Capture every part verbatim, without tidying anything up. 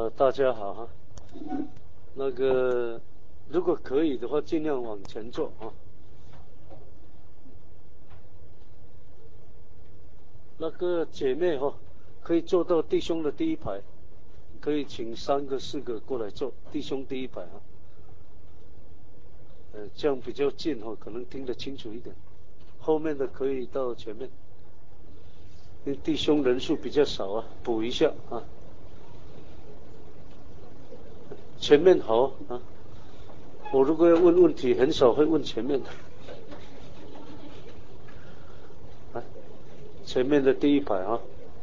呃，大家好哈。那个，如果可以的话，尽量往前坐啊。那个姐妹哈，可以坐到弟兄的第一排，可以请三个四个过来坐，弟兄第一排啊。呃，这样比较近哈，可能听得清楚一点。后面的可以到前面，因为弟兄人数比较少啊，补一下啊。前面好啊。我如果要问问题，很少会问前面的。啊，前面的第一排啊。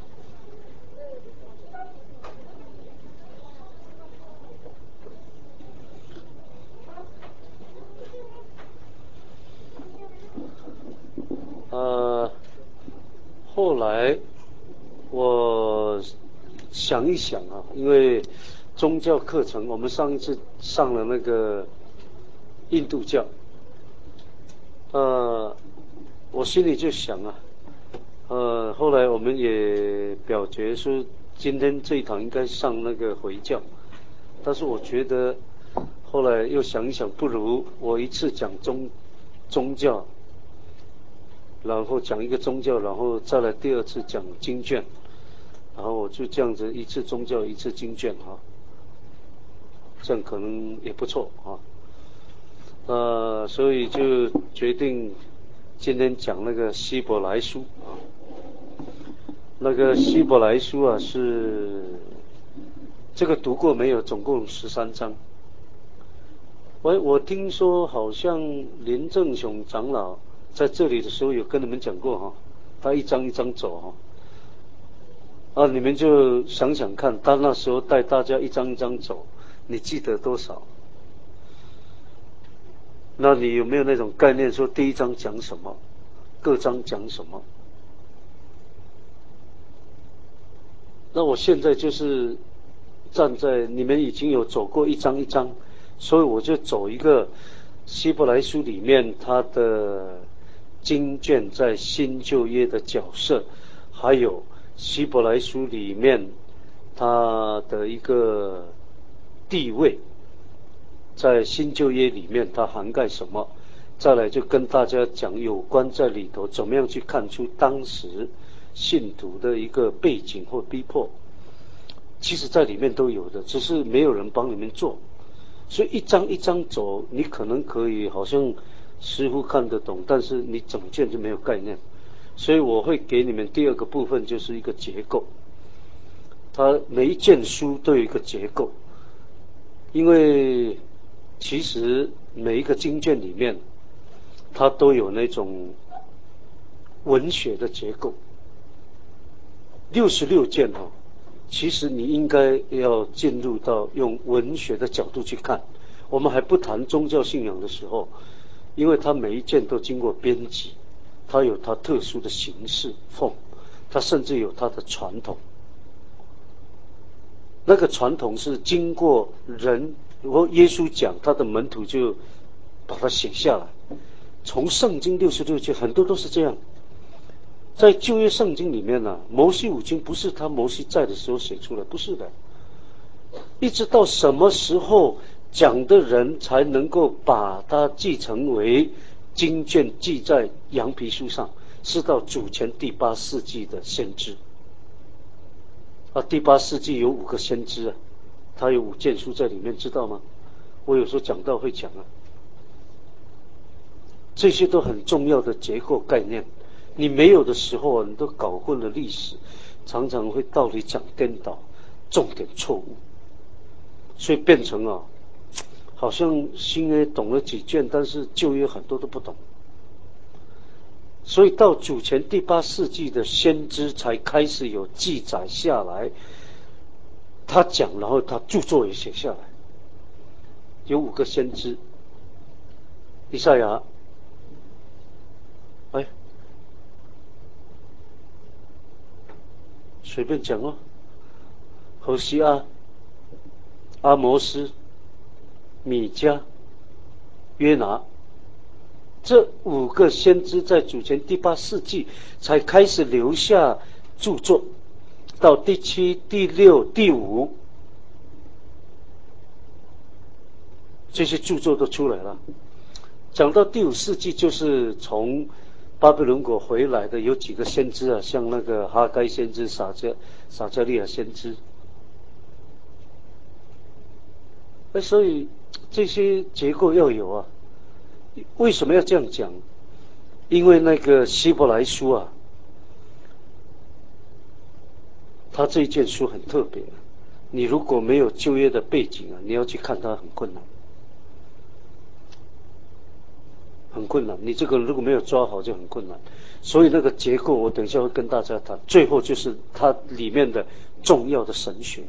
呃，后来我想一想啊，因为宗教课程，我们上一次上了那个印度教，呃，我心里就想啊，呃，后来我们也表决说，今天这一堂应该上那个回教，但是我觉得后来又想一想，不如我一次讲宗宗教。然后讲一个宗教，然后再来第二次讲经卷，然后我就这样子一次宗教一次经卷哈，这样可能也不错啊。呃，所以就决定今天讲那个希伯来书啊。那个希伯来书啊是这个读过没有？总共十三章。喂，我听说好像林正雄长老在这里的时候有跟你们讲过哈，他一张一张走哈。啊，你们就想想看，他那时候带大家一张一张走，你记得多少？那你有没有那种概念，说第一章讲什么，各章讲什么？那我现在就是站在你们已经有走过一章一章，所以我就走一个希伯来书里面它的经卷在新旧约的角色，还有希伯来书里面它的一个地位，在新旧约里面它涵盖什么，再来就跟大家讲有关在里头怎么样去看出当时信徒的一个背景或逼迫，其实在里面都有的，只是没有人帮你们做。所以一章一章走，你可能可以好像似乎看得懂，但是你整卷就没有概念。所以我会给你们第二个部分，就是一个结构。它每一卷书都有一个结构，因为其实每一个经卷里面它都有那种文学的结构。六十六卷哦，其实你应该要进入到用文学的角度去看。我们还不谈宗教信仰的时候，因为它每一卷都经过编辑，它有它特殊的形式缝，它甚至有它的传统。那个传统是经过人，如果耶稣讲，他的门徒就把它写下来。从圣经六十六卷很多都是这样。在旧约圣经里面呢、啊，摩西五经不是他摩西在的时候写出来，不是的。一直到什么时候讲的人才能够把它继承为经卷记在羊皮书上，是到主前第八世纪的先知。啊，第八世纪有五个先知啊，他有五卷书在里面，知道吗？我有时候讲到会讲啊，这些都很重要的结构概念。你没有的时候，你都搞混了历史，常常会道理讲颠倒，重点错误，所以变成啊，好像新约懂了几卷，但是旧约很多都不懂。所以到主前第八世纪的先知才开始有记载下来，他讲，然后他著作也写下来。有五个先知，以赛亚，哎，随便讲哦，何西阿、阿摩斯、米迦、约拿，这五个先知在主前第八世纪才开始留下著作，到第七、第六、第五这些著作都出来了。讲到第五世纪，就是从巴比伦国回来的有几个先知啊，像那个哈该先知、撒加撒加利亚先知。哎，所以这些结构要有啊。为什么要这样讲？因为那个希伯来书啊，它这一卷书很特别。你如果没有旧约的背景啊，你要去看它很困难，很困难。你这个如果没有抓好就很困难。所以那个结构，我等一下会跟大家谈。最后就是它里面的重要的神学。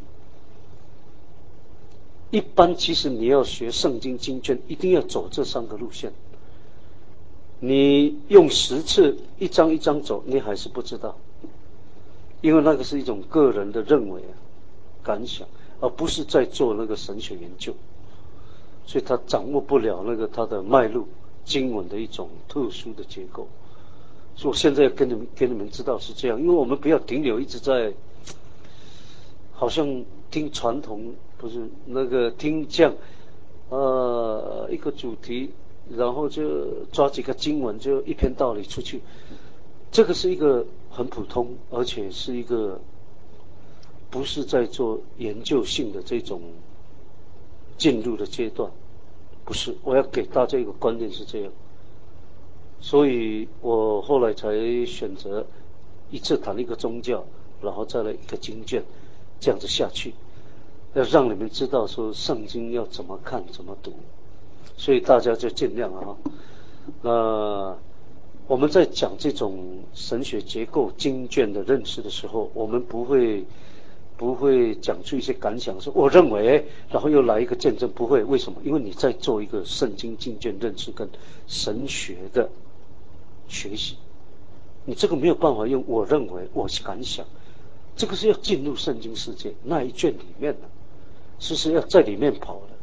一般其实你要学圣经经卷，一定要走这三个路线。你用十次一章一章走，你还是不知道，因为那个是一种个人的认为啊、感想，而不是在做那个神学研究，所以他掌握不了那个他的脉络经文的一种特殊的结构。所以我现在跟你们给你们知道是这样，因为我们不要停留一直在好像听传统，不是那个听讲呃一个主题，然后就抓几个经文就一篇道理出去，这个是一个很普通，而且是一个不是在做研究性的这种进入的阶段，不是。我要给大家一个观念是这样，所以我后来才选择一次谈一个宗教，然后再来一个经卷，这样子下去，要让你们知道说圣经要怎么看怎么读，所以大家就尽量啊。那我们在讲这种神学结构经卷的认识的时候，我们不会不会讲出一些感想，说我认为，然后又来一个见证，不会。为什么？因为你在做一个圣经经卷认识跟神学的学习，你这个没有办法用我认为我感想，这个是要进入圣经世界那一卷里面的，是是要在里面跑的。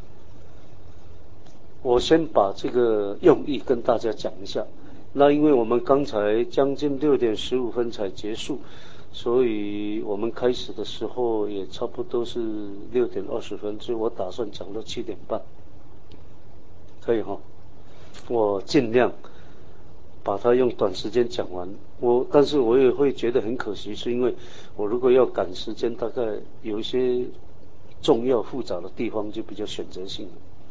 我先把这个用意跟大家讲一下。那因为我们刚才将近六点十五分才结束，所以我们开始的时候也差不多是六点二十分，所以我打算讲到七点半，可以哈？我尽量把它用短时间讲完。我但是我也会觉得很可惜，是因为我如果要赶时间，大概有一些重要复杂的地方就比较选择性。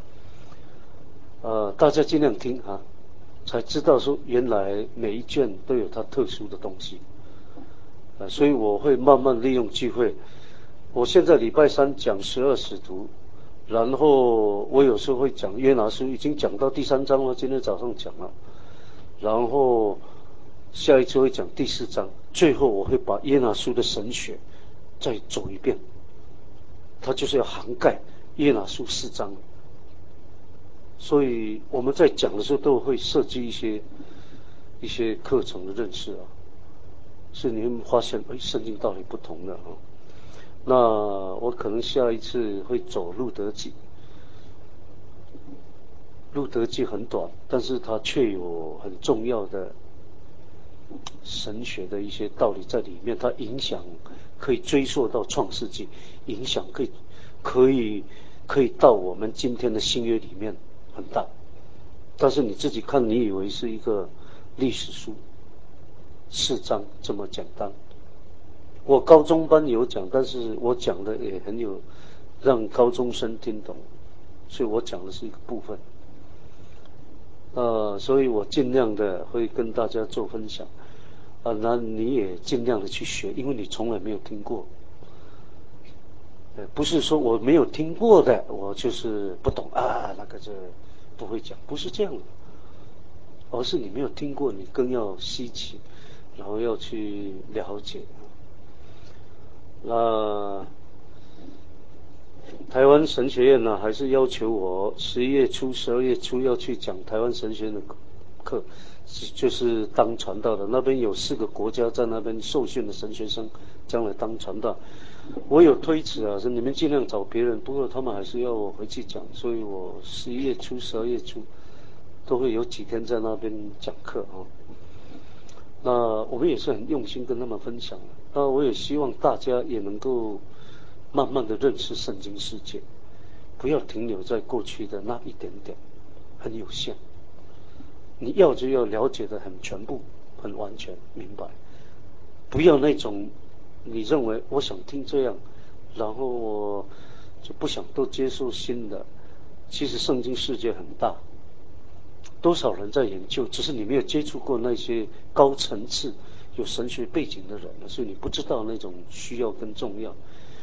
呃，大家尽量听啊，才知道说原来每一卷都有它特殊的东西。呃，所以我会慢慢利用机会。我现在礼拜三讲十二使徒，然后我有时候会讲约拿书，已经讲到第三章了，今天早上讲了。然后下一次会讲第四章，最后我会把约拿书的神学再走一遍，它就是要涵盖约拿书四章。所以我们在讲的时候都会设计一些一些课程的认识啊，所以你会发现，哎，圣经道理不同的啊。那我可能下一次会走路德记，路德记很短，但是它却有很重要的神学的一些道理在里面，它影响可以追溯到创世纪，影响可以可以可以到我们今天的新约里面很大。但是你自己看，你以为是一个历史书，四章这么简单。我高中班有讲，但是我讲的也很有让高中生听懂，所以我讲的是一个部分。呃，所以我尽量的会跟大家做分享。啊，那你也尽量的去学，因为你从来没有听过。呃，不是说我没有听过的，我就是不懂啊，那个就不会讲，不是这样的，而是你没有听过，你更要稀奇，然后要去了解。那台湾神学院呢，还是要求我十一月初、十二月初要去讲台湾神学院的课，就是当传道的。那边有四个国家在那边受训的神学生，将来当传道。我有推辞啊，说你们尽量找别人，不过他们还是要我回去讲，所以我十一月初、十二月初都会有几天在那边讲课啊。那我们也是很用心跟他们分享。那我也希望大家也能够慢慢的认识圣经世界， 不要停留在过去的那一点点，很有限。你要就要了解的很全部、很完全明白，不要那种你认为我想听这样，然后我就不想都接受新的。其实圣经世界很大，多少人在研究，只是你没有接触过那些高层次有神学背景的人，所以你不知道那种需要跟重要。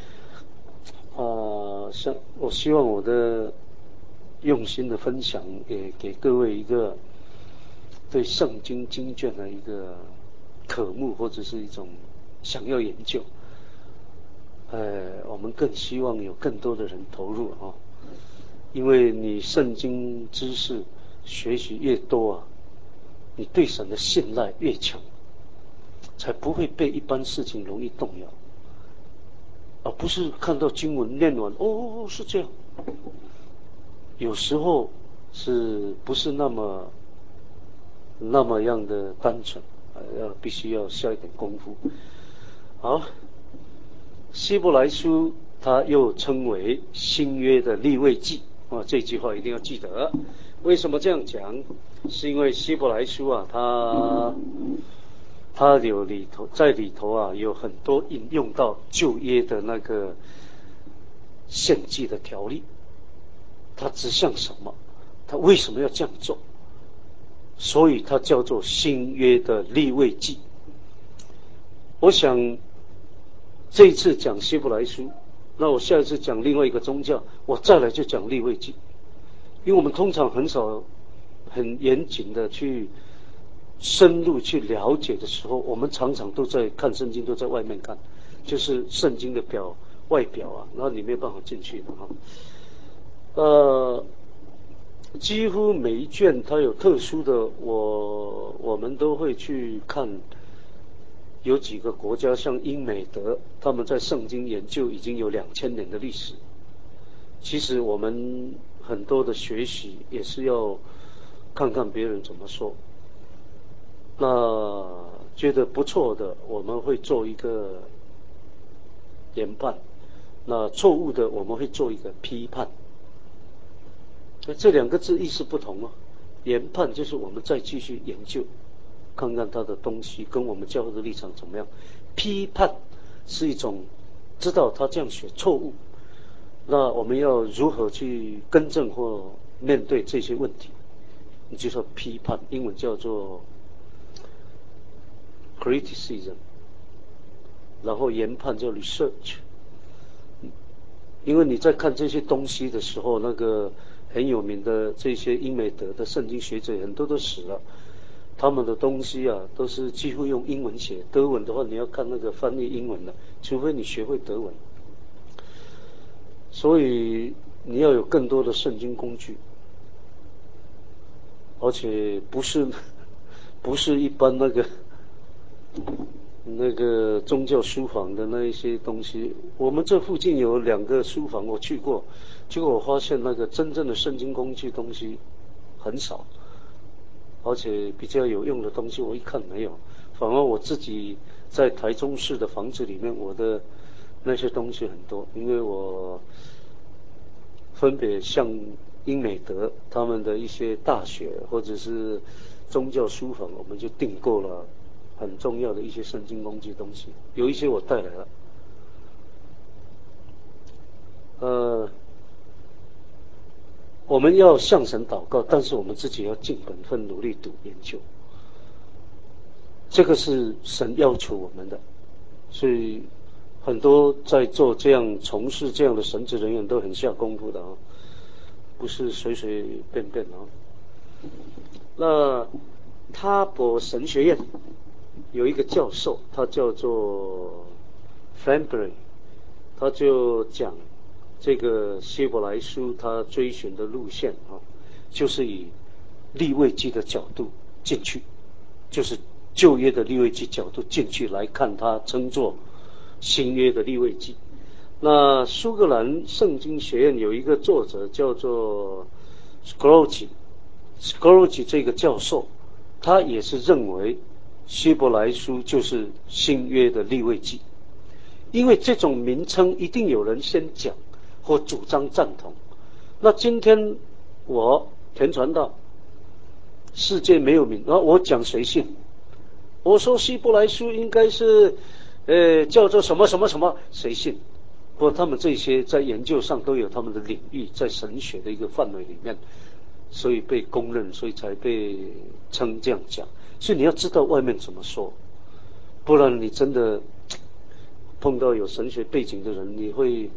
啊，像我希望我的用心的分享，也给各位一个对圣经经卷的一个渴慕，或者是一种想要研究。呃，我们更希望有更多的人投入啊，因为你圣经知识学习越多啊，你对神的信赖越强，才不会被一般事情容易动摇，而不是看到经文念完，哦，是这样。有时候是不是那么那么样的单纯，要必须要下一点功夫。好，希伯来书它又称为新约的利未记啊，这句话一定要记得。为什么这样讲？是因为希伯来书啊，它它有里头在里头啊有很多引用到旧约的那个献祭的条例，它指向什么？它为什么要这样做？所以它叫做新约的利未记。我想这一次讲希伯来书，那我下一次讲另外一个宗教，我再来就讲利未记。因为我们通常很少很严谨的去深入去了解的时候，我们常常都在看圣经，都在外面看，就是圣经的表外表啊，然后你没有办法进去的哈。呃，几乎每一卷它有特殊的，我我们都会去看。有几个国家像英美德，他们在圣经研究已经有两千年的历史。其实我们很多的学习也是要看看别人怎么说。那觉得不错的，我们会做一个研判；那错误的，我们会做一个批判。这两个字意思不同哦。研判就是我们再继续研究，看看他的东西跟我们教会的立场怎么样。批判是一种知道他这样写错误，那我们要如何去更正或面对这些问题，你就说批判，英文叫做 criticism， 然后研判叫 research。因为你在看这些东西的时候，那个很有名的这些英美德的圣经学者很多都死了，他们的东西啊都是几乎用英文写，德文的话你要看那个翻译英文的，除非你学会德文。所以你要有更多的圣经工具，而且不是不是一般那个那个宗教书房的那一些东西。我们这附近有两个书房，我去过，结果我发现那个真正的圣经工具东西很少，而且比较有用的东西我一看没有，反而我自己在台中市的房子里面，我的那些东西很多，因为我分别向英美德他们的一些大学或者是宗教书房，我们就订购了很重要的一些圣经工具东西，有一些我带来了。呃，我们要向神祷告，但是我们自己要尽本分努力读研究，这个是神要求我们的。所以很多在做这样从事这样的神职人员都很下功夫的啊，不是随随便便啊。那哈佛神学院有一个教授，他叫做 Flannery， 他就讲这个希伯来书他追寻的路线啊，就是以利未记的角度进去，就是旧约的利未记角度进去来看，他称作新约的利未记。那苏格兰圣经学院有一个作者叫做 Scroggie，Scroggie 这个教授，他也是认为希伯来书就是新约的利未记。因为这种名称一定有人先讲或主张赞同， 那今天我田传道，世界没有名，那我讲谁信？我说希伯来书应该是，呃，叫做什么什么什么，谁信？不过他们这些在研究上都有他们的领域，在神学的一个范围里面，所以被公认，所以才被称这样讲。所以你要知道外面怎么说，不然你真的碰到有神学背景的人，你会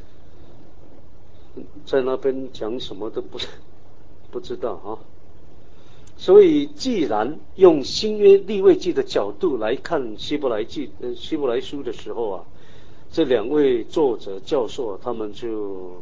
在那边讲什么都不不知道啊。所以既然用新约利未记的角度来看希伯来记呃希伯来书的时候啊，这两位作者教授啊，他们就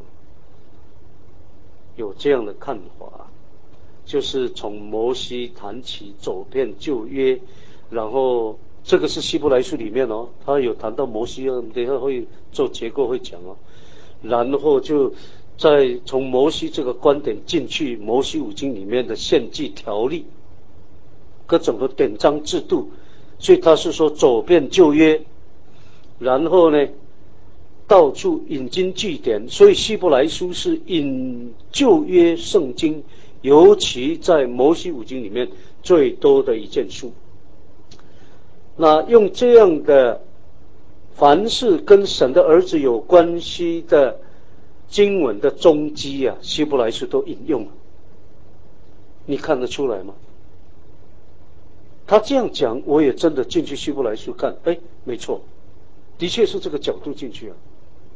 有这样的看法，就是从摩西谈起，走遍旧约，然后这个是希伯来书里面哦，他有谈到摩西，等一下会做结构会讲哦，然后就再从摩西这个观点进去摩西五经里面的献祭条例，各种的典章制度，所以他是说走遍旧约，然后呢到处引经据典，所以希伯来书是引旧约圣经，尤其在摩西五经里面最多的一卷书。那用这样的凡是跟神的儿子有关系的经文的踪迹啊，希伯来书都引用了，你看得出来吗？他这样讲，我也真的进去希伯来书看，哎，没错，的确是这个角度进去啊。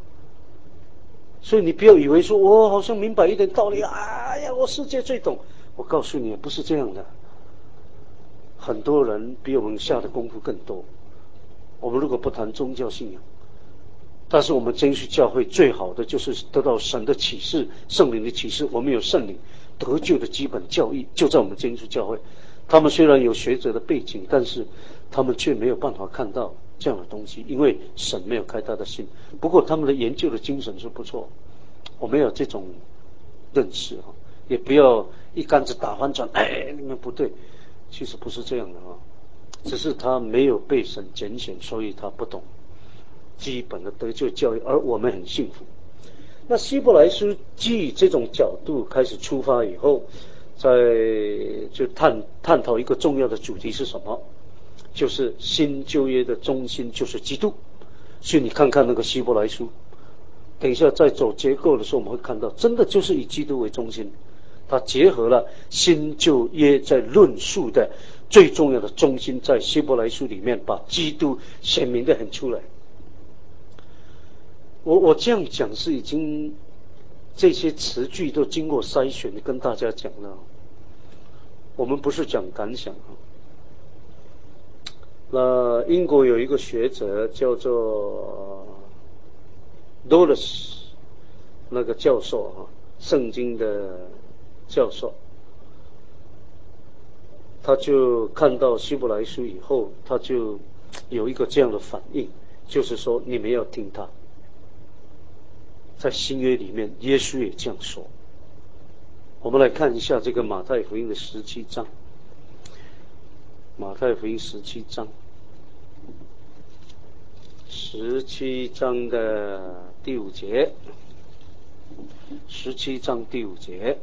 所以你不要以为说我好像明白一点道理，哎呀，我世界最懂。我告诉你，不是这样的。很多人比我们下的功夫更多。我们如果不谈宗教信仰，但是我们真是教会最好的就是得到神的启示、圣灵的启示。我们有圣灵得救的基本教义，就在我们真是教会。他们虽然有学者的背景，但是他们却没有办法看到这样的东西，因为神没有开他的心。不过他们的研究的精神是不错，我们有这种认识啊，也不要一竿子打翻船。哎，你们不对，其实不是这样的啊，只是他没有被神拣选，所以他不懂基本的得救教育，而我们很幸福。那希伯来书基于这种角度开始出发以后，在就探探讨一个重要的主题是什么？就是新旧约的中心就是基督。所以你看看那个希伯来书，等一下在走结构的时候我们会看到，真的就是以基督为中心，它结合了新旧约在论述的最重要的中心，在希伯来书里面把基督显明的很出来。我我这样讲是已经这些词句都经过筛选跟大家讲了，我们不是讲感想。那英国有一个学者叫做 Doris 那个教授啊，圣经的教授，他就看到希伯来书以后，他就有一个这样的反应，就是说你们要听他。在新约里面耶稣也这样说。我们来看一下这个马太福音的十七章，马太福音十七章十七章的第五节，十七章第五节，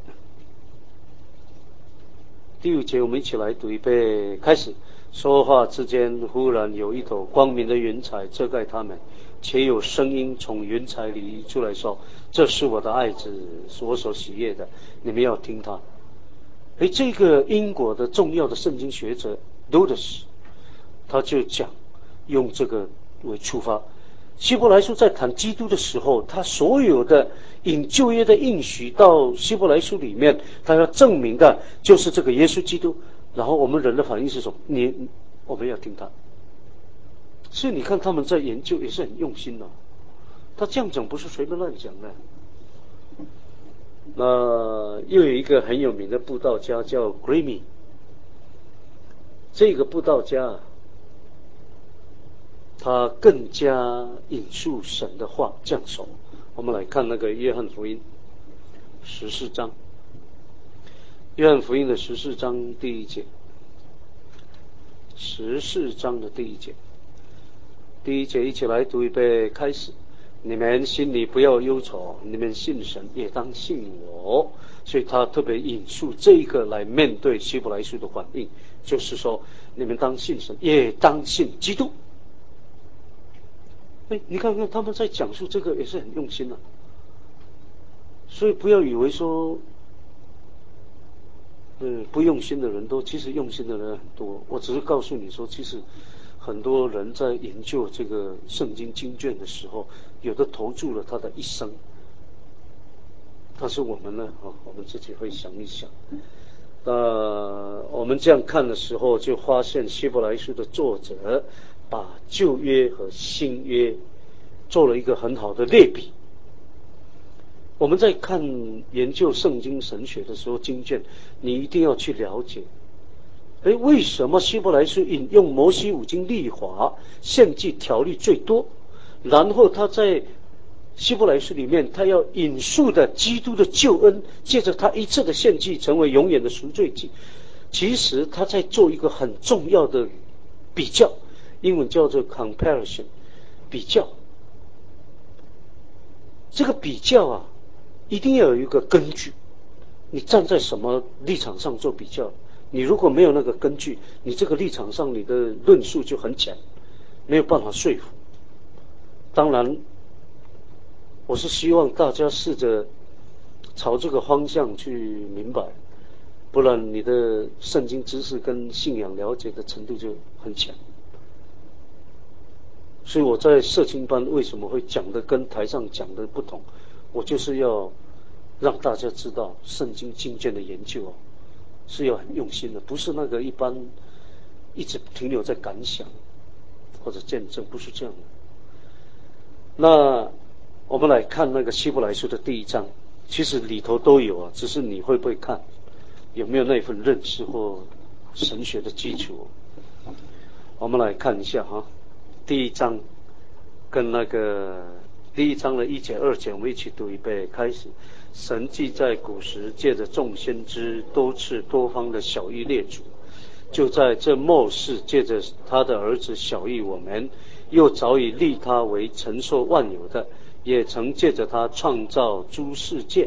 第五节我们一起来读一遍。开始，说话之间，忽然有一朵光明的云彩遮盖他们，且有声音从云彩里出来说：“这是我的爱子，是我所喜悦的，你们要听他。”哎，这个英国的重要的圣经学者 Douglas 他就讲，用这个为出发。希伯来书在谈基督的时候，他所有的引旧约的应许到希伯来书里面，他要证明的就是这个耶稣基督。然后我们人的反应是什么？你我们要听他。所以你看他们在研究也是很用心的，他这样讲不是随便乱讲的。那又有一个很有名的布道家叫 Grimmy， 这个布道家他更加引述神的话这样说。我们来看那个约翰福音十四章，约翰福音的十四章第一节，十四章的第一节，第一节一起来读一遍。开始， 你们心里不要忧愁，你们信神也当信我。所以他特别引述这一个来面对希伯来书的反应，就是说你们当信神也当信基督。哎，你看看他们在讲述这个也是很用心的、啊，所以不要以为说，呃，不用心的人多，其实用心的人很多。我只是告诉你说，其实很多人在研究这个圣经经卷的时候，有的投注了他的一生。但是我们呢，啊，我们自己会想一想。呃，我们这样看的时候，就发现希伯来书的作者把旧约和新约做了一个很好的类比。我们在看研究圣经神学的时候，经卷你一定要去了解，哎，为什么希伯来书引用摩西五经律法献祭条例最多？然后他在希伯来书里面，他要引述的基督的救恩，借着他一次的献祭，成为永远的赎罪祭。其实他在做一个很重要的比较，英文叫做 comparison， 比较。这个比较啊，一定要有一个根据。你站在什么立场上做比较？你如果没有那个根据，你这个立场上你的论述就很浅，没有办法说服。当然，我是希望大家试着朝这个方向去明白，不然你的圣经知识跟信仰了解的程度就很浅。所以我在社青班为什么会讲的跟台上讲的不同？我就是要让大家知道圣经经卷的研究哦，是要很用心的，不是那个一般一直停留在感想或者见证，不是这样的。那我们来看那个希伯来书的第一章，其实里头都有啊，只是你会不会看，有没有那份认识或神学的基础。我们来看一下哈，第一章跟那个第一章的一节二节，我们一起读一遍。开始，神既在古时借着众先知多次多方的晓谕列祖，就在这末世借着他的儿子晓谕我们，又早已立他为承受万有的，也曾借着他创造诸世界。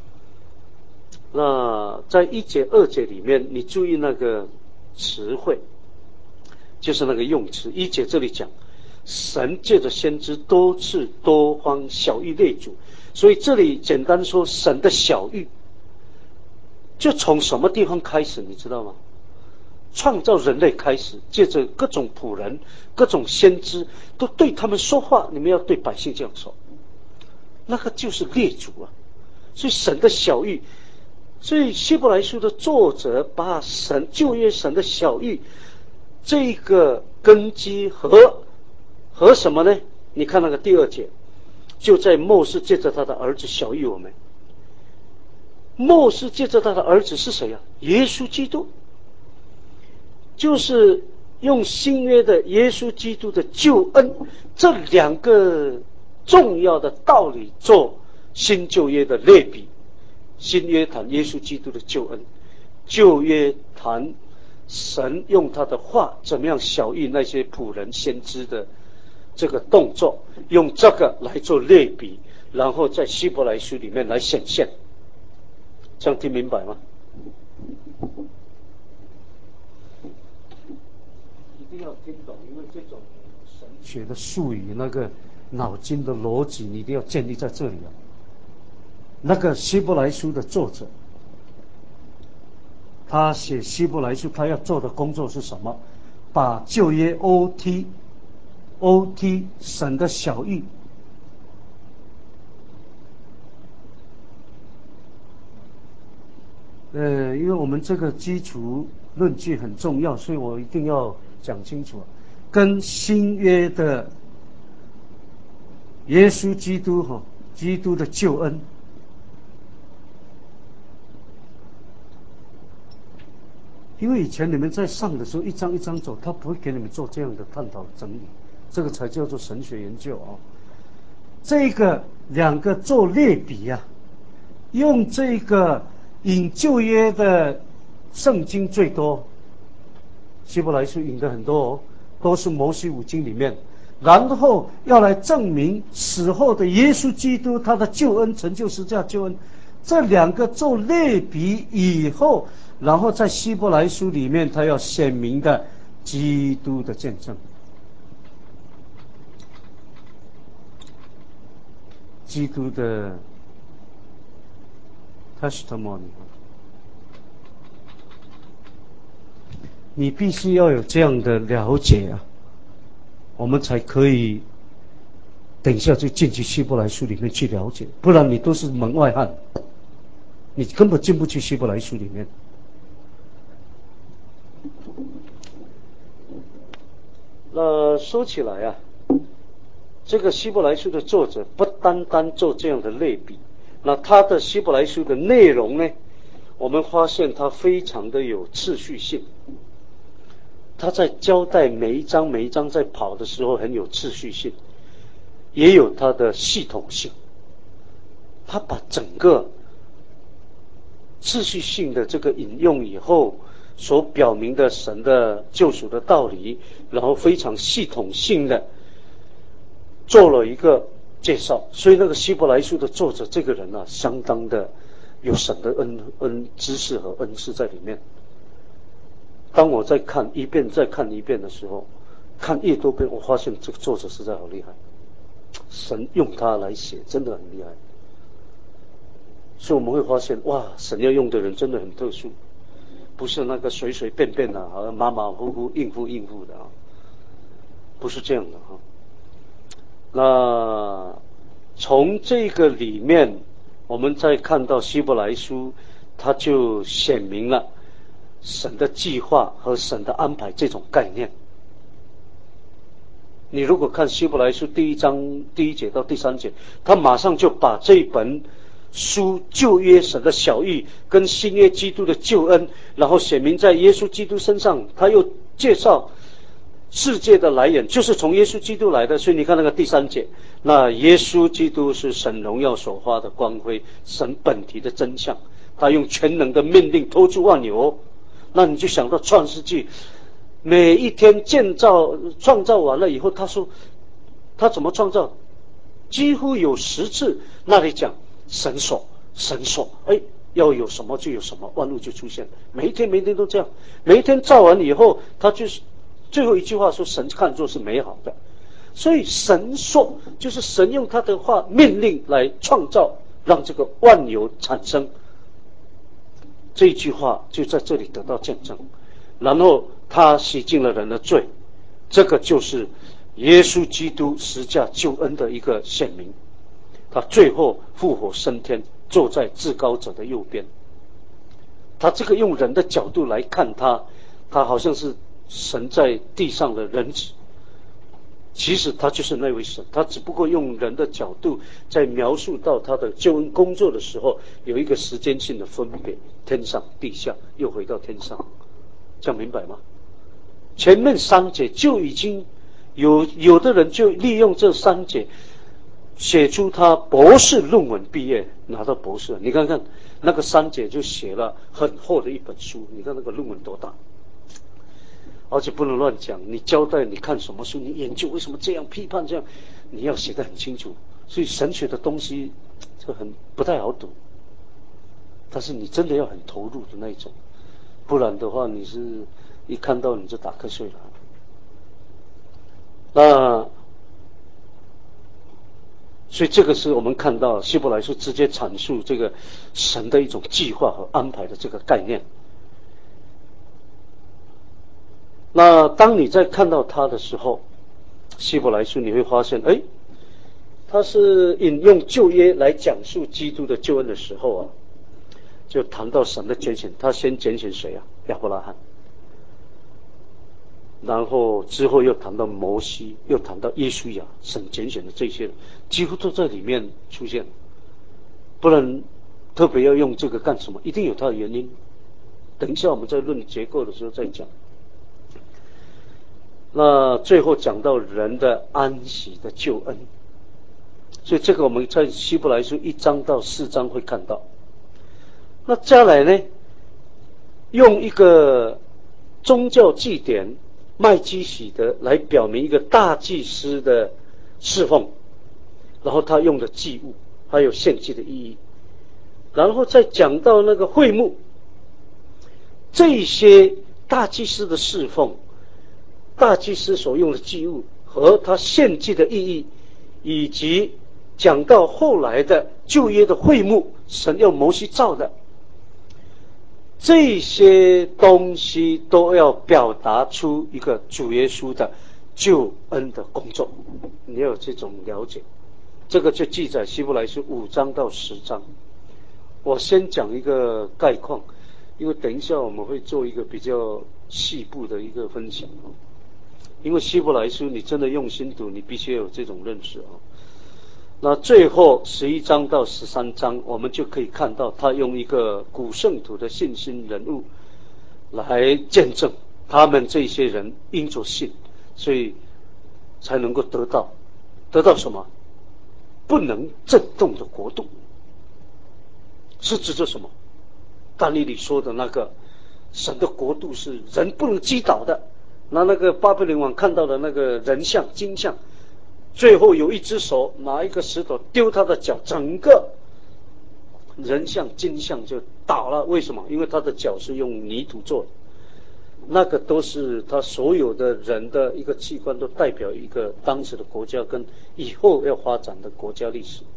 那在一节二节里面，你注意那个词汇，就是那个用词。一节这里讲神借着先知多次多方晓谕列祖，所以这里简单说神的晓谕就从什么地方开始你知道吗？创造人类开始，借着各种仆人各种先知都对他们说话，你们要对百姓这样说，那个就是列祖啊。所以神的晓谕，所以希伯来书的作者把神旧约神的晓谕这个根基和和什么呢？你看那个第二节，就在末世借着他的儿子晓谕我们。末世借着他的儿子是谁啊？耶稣基督，就是用新约的耶稣基督的救恩这两个重要的道理做新旧约的类比。新约谈耶稣基督的救恩，旧约谈神用他的话怎么样晓谕那些仆人先知的这个动作，用这个来做类比，然后在希伯来书里面来显现。这样听明白吗？一定要听懂，因为这种神学的术语，那个脑筋的逻辑，你一定要建立在这里啊。那个希伯来书的作者，他写希伯来书，他要做的工作是什么？把旧约 O T O T 神的晓谕，呃，因为我们这个基础论据很重要，所以我一定要讲清楚，跟新约的耶稣基督哈，基督的救恩。因为以前你们在上的时候一章一章走，他不会给你们做这样的探讨整理，这个才叫做神学研究啊。这个两个做类比啊，用这个引旧约的圣经最多，希伯来书引的很多哦，都是摩西五经里面， 然后要来证明死后的耶稣基督他的救恩，成就十字架救恩，这两个做类比以后，然后在希伯来书里面他要显明的基督的见证，基督的 testimony， 你必须要有这样的了解啊，我们才可以等一下就进去希伯来书里面去了解，不然你都是门外汉，你根本进不去希伯来书里面。那说起来啊，这个希伯来书的作者不单单做这样的类比，那他的希伯来书的内容呢，我们发现他非常的有次序性，他在交代每一章每一章在跑的时候很有次序性，也有它的系统性，他把整个次序性的这个引用以后所表明的神的救赎的道理，然后非常系统性的做了一个介绍。所以那个希伯来书的作者这个人啊，相当的有神的恩恩知识和恩赐在里面。当我在看一遍再看一遍的时候，看越多遍，我发现这个作者实在好厉害，神用他来写真的很厉害。所以我们会发现，哇，神要用的人真的很特殊，不是那个随随便便的，好像马马虎虎应付应付的啊，不是这样的哈。那从这个里面，我们再看到希伯来书，它就显明了神的计划和神的安排这种概念。你如果看希伯来书第一章第一节到第三节，他马上就把这本书旧约神的小义跟新约基督的救恩，然后显明在耶稣基督身上，他又介绍世界的来源就是从耶稣基督来的。所以你看那个第三节，那耶稣基督是神荣耀所发的光辉，神本体的真相，他用全能的命令托住万有。那你就想到创世纪每一天建造创造完了以后，他说他怎么创造，几乎有十次那里讲神说神说，哎，要有什么就有什么，万物就出现，每一天每一天都这样。每一天造完以后，他就是最后一句话说神看作是美好的。所以神说就是神用他的话命令来创造，让这个万有产生，这一句话就在这里得到见证。然后他洗净了人的罪，这个就是耶稣基督十架救恩的一个显明。他最后复活升天，坐在至高者的右边。他这个用人的角度来看他，他好像是神在地上的人子，其实他就是那位神，他只不过用人的角度在描述到他的救恩工作的时候，有一个时间性的分别，天上地下又回到天上，这样明白吗？前面三节就已经有有的人就利用这三节写出他博士论文，毕业拿到博士。你看看那个三节就写了很厚的一本书，你看那个论文多大，而且不能乱讲。你交代你看什么书，你研究为什么这样批判这样，你要写得很清楚。所以神学的东西这很不太好读，但是你真的要很投入的那种，不然的话你是一看到你就打瞌睡了。那所以这个是我们看到希伯来书直接阐述这个神的一种计划和安排的这个概念。那当你在看到它的时候，希伯来书你会发现，哎，它是引用旧约来讲述基督的救恩的时候啊，就谈到神的拣选。他先拣选谁啊？亚伯拉罕，然后之后又谈到摩西，又谈到耶稣亚，神拣选的这些人几乎都在里面出现。不然特别要用这个干什么？一定有它的原因，等一下我们在论结构的时候再讲。那最后讲到人的安息的救恩，所以这个我们在希伯来书一章到四章会看到。那再来呢，用一个宗教祭典麦基洗德来表明一个大祭司的侍奉，然后他用的祭物还有献祭的意义，然后再讲到那个会幕，这些大祭司的侍奉，大祭司所用的祭物和他献祭的意义，以及讲到后来的旧约的会幕，神要摩西造的，这些东西都要表达出一个主耶稣的救恩的工作，你要有这种了解。这个就记载希伯来书五章到十章。我先讲一个概况，因为等一下我们会做一个比较细部的一个分享。因为希伯来书你真的用心读，你必须有这种认识啊。那最后十一章到十三章，我们就可以看到他用一个古圣徒的信心人物来见证他们这些人因着信，所以才能够得到得到什么？不能震动的国度，是指着什么？但以理说的那个神的国度是人不能击倒的。那那个巴比伦王看到的那个人像金像，最后有一只手拿一个石头丢他的脚，整个人像金像就倒了。为什么？因为他的脚是用泥土做的，那个都是他所有的人的一个器官，都代表一个当时的国家跟以后要发展的国家历史。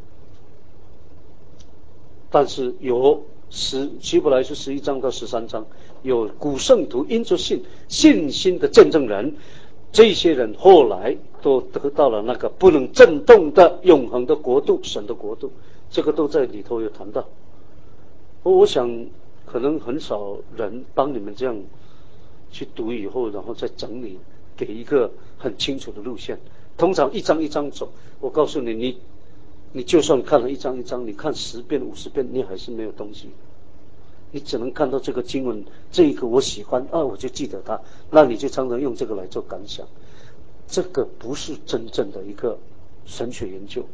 但是有十希伯来书十一章到十三章，有古圣徒因着信信心的见证人，这些人后来都得到了那个不能震动的永恒的国度，神的国度，这个都在里头有谈到。我想可能很少人帮你们这样去读以后，然后再整理给一个很清楚的路线。通常一章一章走，我告诉你，你你就算看了一章一章，你看十遍五十遍，你还是没有东西。你只能看到这个经文，这一个我喜欢啊，我就记得它，那你就常常用这个来做感想。这个不是真正的一个神学研究。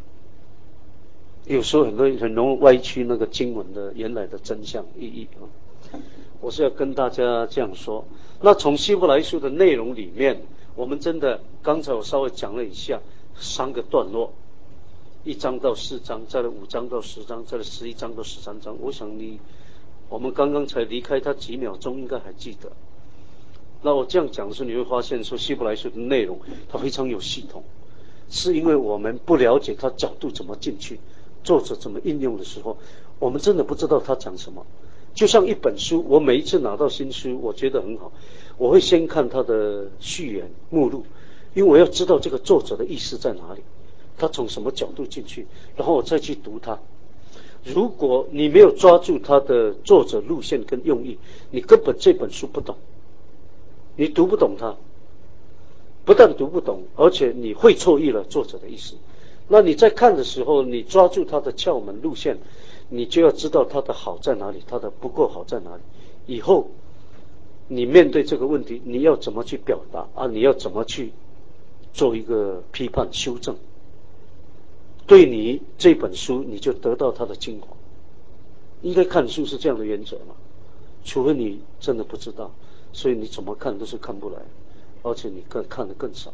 有时候很多很容易歪曲那个经文的原来的真相意义啊。我是要跟大家这样说。那从希伯来书的内容里面，我们真的刚才我稍微讲了一下三个段落，一章到四章，再来五章到十章，再来十一章到十三章。我想你我们刚刚才离开他几秒钟，应该还记得。那我这样讲的时候，你会发现说希伯来书的内容它非常有系统，是因为我们不了解它角度怎么进去，作者怎么应用的时候，我们真的不知道他讲什么。就像一本书，我每一次拿到新书，我觉得很好，我会先看它的序言目录，因为我要知道这个作者的意思在哪里，他从什么角度进去，然后我再去读它。如果你没有抓住他的作者路线跟用意，你根本这本书不懂，你读不懂它，不但读不懂，而且你会错意了作者的意思。那你在看的时候，你抓住他的窍门路线，你就要知道他的好在哪里，他的不够好在哪里。以后你面对这个问题，你要怎么去表达啊？你要怎么去做一个批判修正？对你这本书，你就得到它的精华。应该看书是这样的原则嘛？除非你真的不知道，所以你怎么看都是看不来，而且你更看得更少。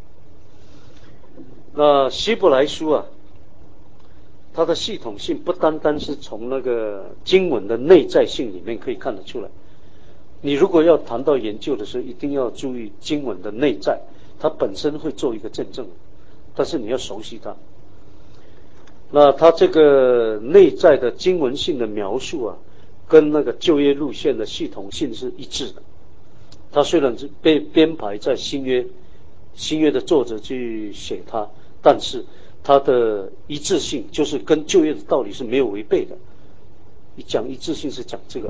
那希伯来书啊，它的系统性不单单是从那个经文的内在性里面可以看得出来。你如果要谈到研究的时候，一定要注意经文的内在，它本身会做一个见证，但是你要熟悉它。那它这个内在的经文性的描述啊，跟那个旧约路线的系统性是一致的。它虽然是被编排在新约，新约的作者去写它，但是它的一致性就是跟旧约的道理是没有违背的。你讲一致性是讲这个。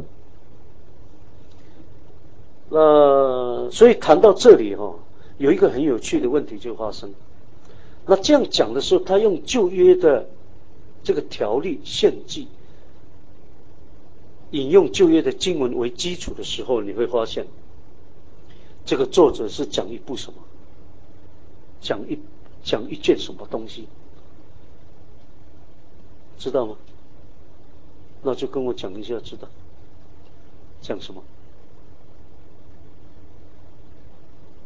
那所以谈到这里哈、哦，有一个很有趣的问题就发生。那这样讲的时候，他用旧约的这个条例献祭，引用旧约的经文为基础的时候，你会发现，这个作者是讲一部什么？讲一讲一件什么东西？知道吗？那就跟我讲一下，知道讲什么？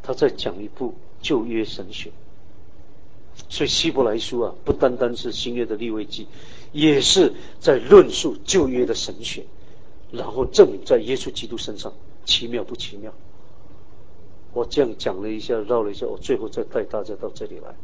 他在讲一部旧约神学。所以希伯来书啊，不单单是新约的利未记，也是在论述旧约的神学，然后证明在耶稣基督身上，奇妙不奇妙？我这样讲了一下，绕了一下，我最后再带大家到这里来。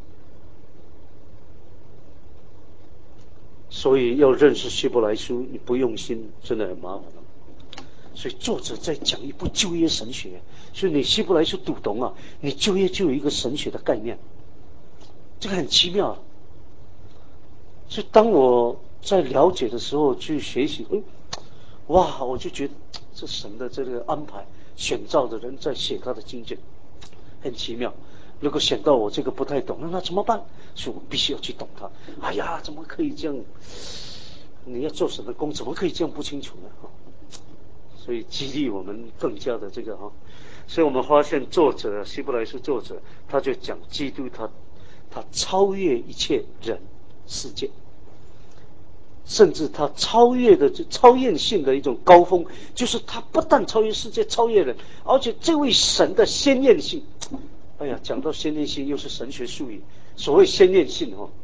所以要认识希伯来书，你不用心，真的很麻烦了。所以作者在讲一部旧约神学，所以你希伯来书读懂啊，你旧约就有一个神学的概念，这个很奇妙啊。所以当我在了解的时候去学习，嗯，哇，我就觉得这神的这个安排，选召的人在写他的经卷，很奇妙。如果选到我这个不太懂，那怎么办？所以我必须要去懂它。哎呀，怎么可以这样？你要做神的工，怎么可以这样不清楚呢？所以激励我们更加的这个哈。所以我们发现作者希伯来书作者，他就讲基督他他超越一切人世界，甚至他超越的超验性的一种高峰，就是他不但超越世界，超越人，而且这位神的先验性。哎呀，讲到先验性又是神学术语。所谓先验性哈，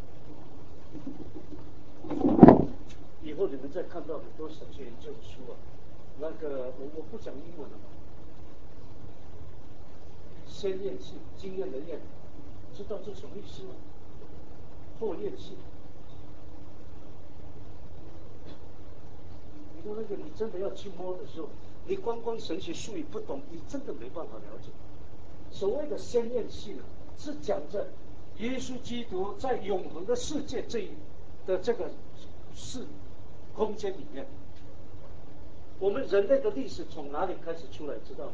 以后你们再看到很多神学研究的书啊，那个我我不讲英文了嘛，先验性，经验的验，知道这什么意思吗？后验性。你说那个你真的要去摸的时候，你光光神学术语不懂，你真的没办法了解。所谓的先验性啊，是讲着耶稣基督在永恒的世界这一的这个是空间里面，我们人类的历史从哪里开始出来，知道吗？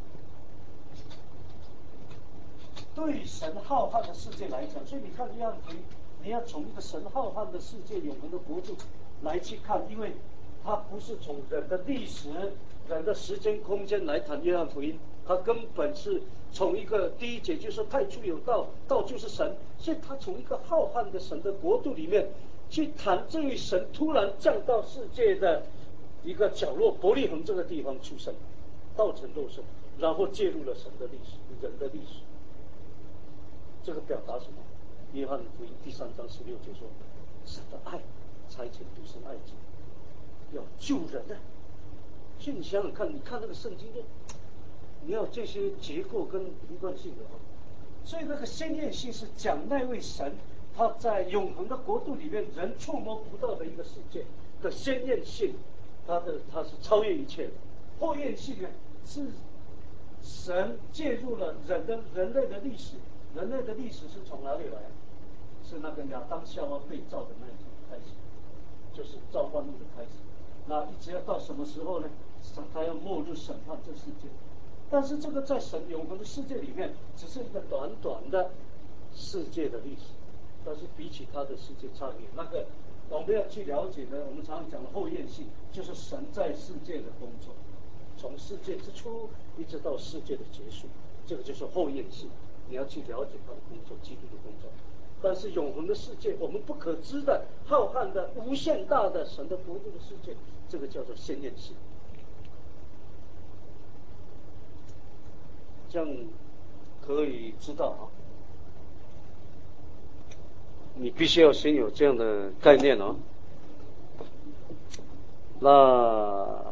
对神浩瀚的世界来讲，所以你看约翰福音，你要从一个神浩瀚的世界、永恒的国度来去看，因为它不是从人的历史、人的时间、空间来谈约翰福音，它根本是从一个第一节就说太初有道，道就是神，所以他从一个浩瀚的神的国度里面去谈这位神突然降到世界的一个角落，伯利恒这个地方出生，道成肉身，然后介入了神的历史、人的历史。这个表达什么？约翰福音第三章十六节说，神的爱差遣独生爱子，要救人呢。所以你想想看，你看那个圣经中，你要这些结构跟连贯性的啊。所以那个先验性是讲那位神他在永恒的国度里面人触摸不到的一个世界的先验性，他的他是超越一切的。后验性呢，是神介入了人的人类的历史。人类的历史是从哪里来？是那个亚当夏娃被造的那一天开始，就是造万物的开始。那一直要到什么时候呢？他要末日审判这世界。但是这个在神永恒的世界里面，只是一个短短的世界的历史。但是比起他的世界差远。那个我们要去了解呢，我们常常讲的后验性，就是神在世界的工作，从世界之初一直到世界的结束，这个就是后验性。你要去了解他的工作，基督的工作。但是永恒的世界，我们不可知的、浩瀚的、无限大的神的国度的世界，这个叫做先验性。这样可以知道啊，你必须要先有这样的概念哦。那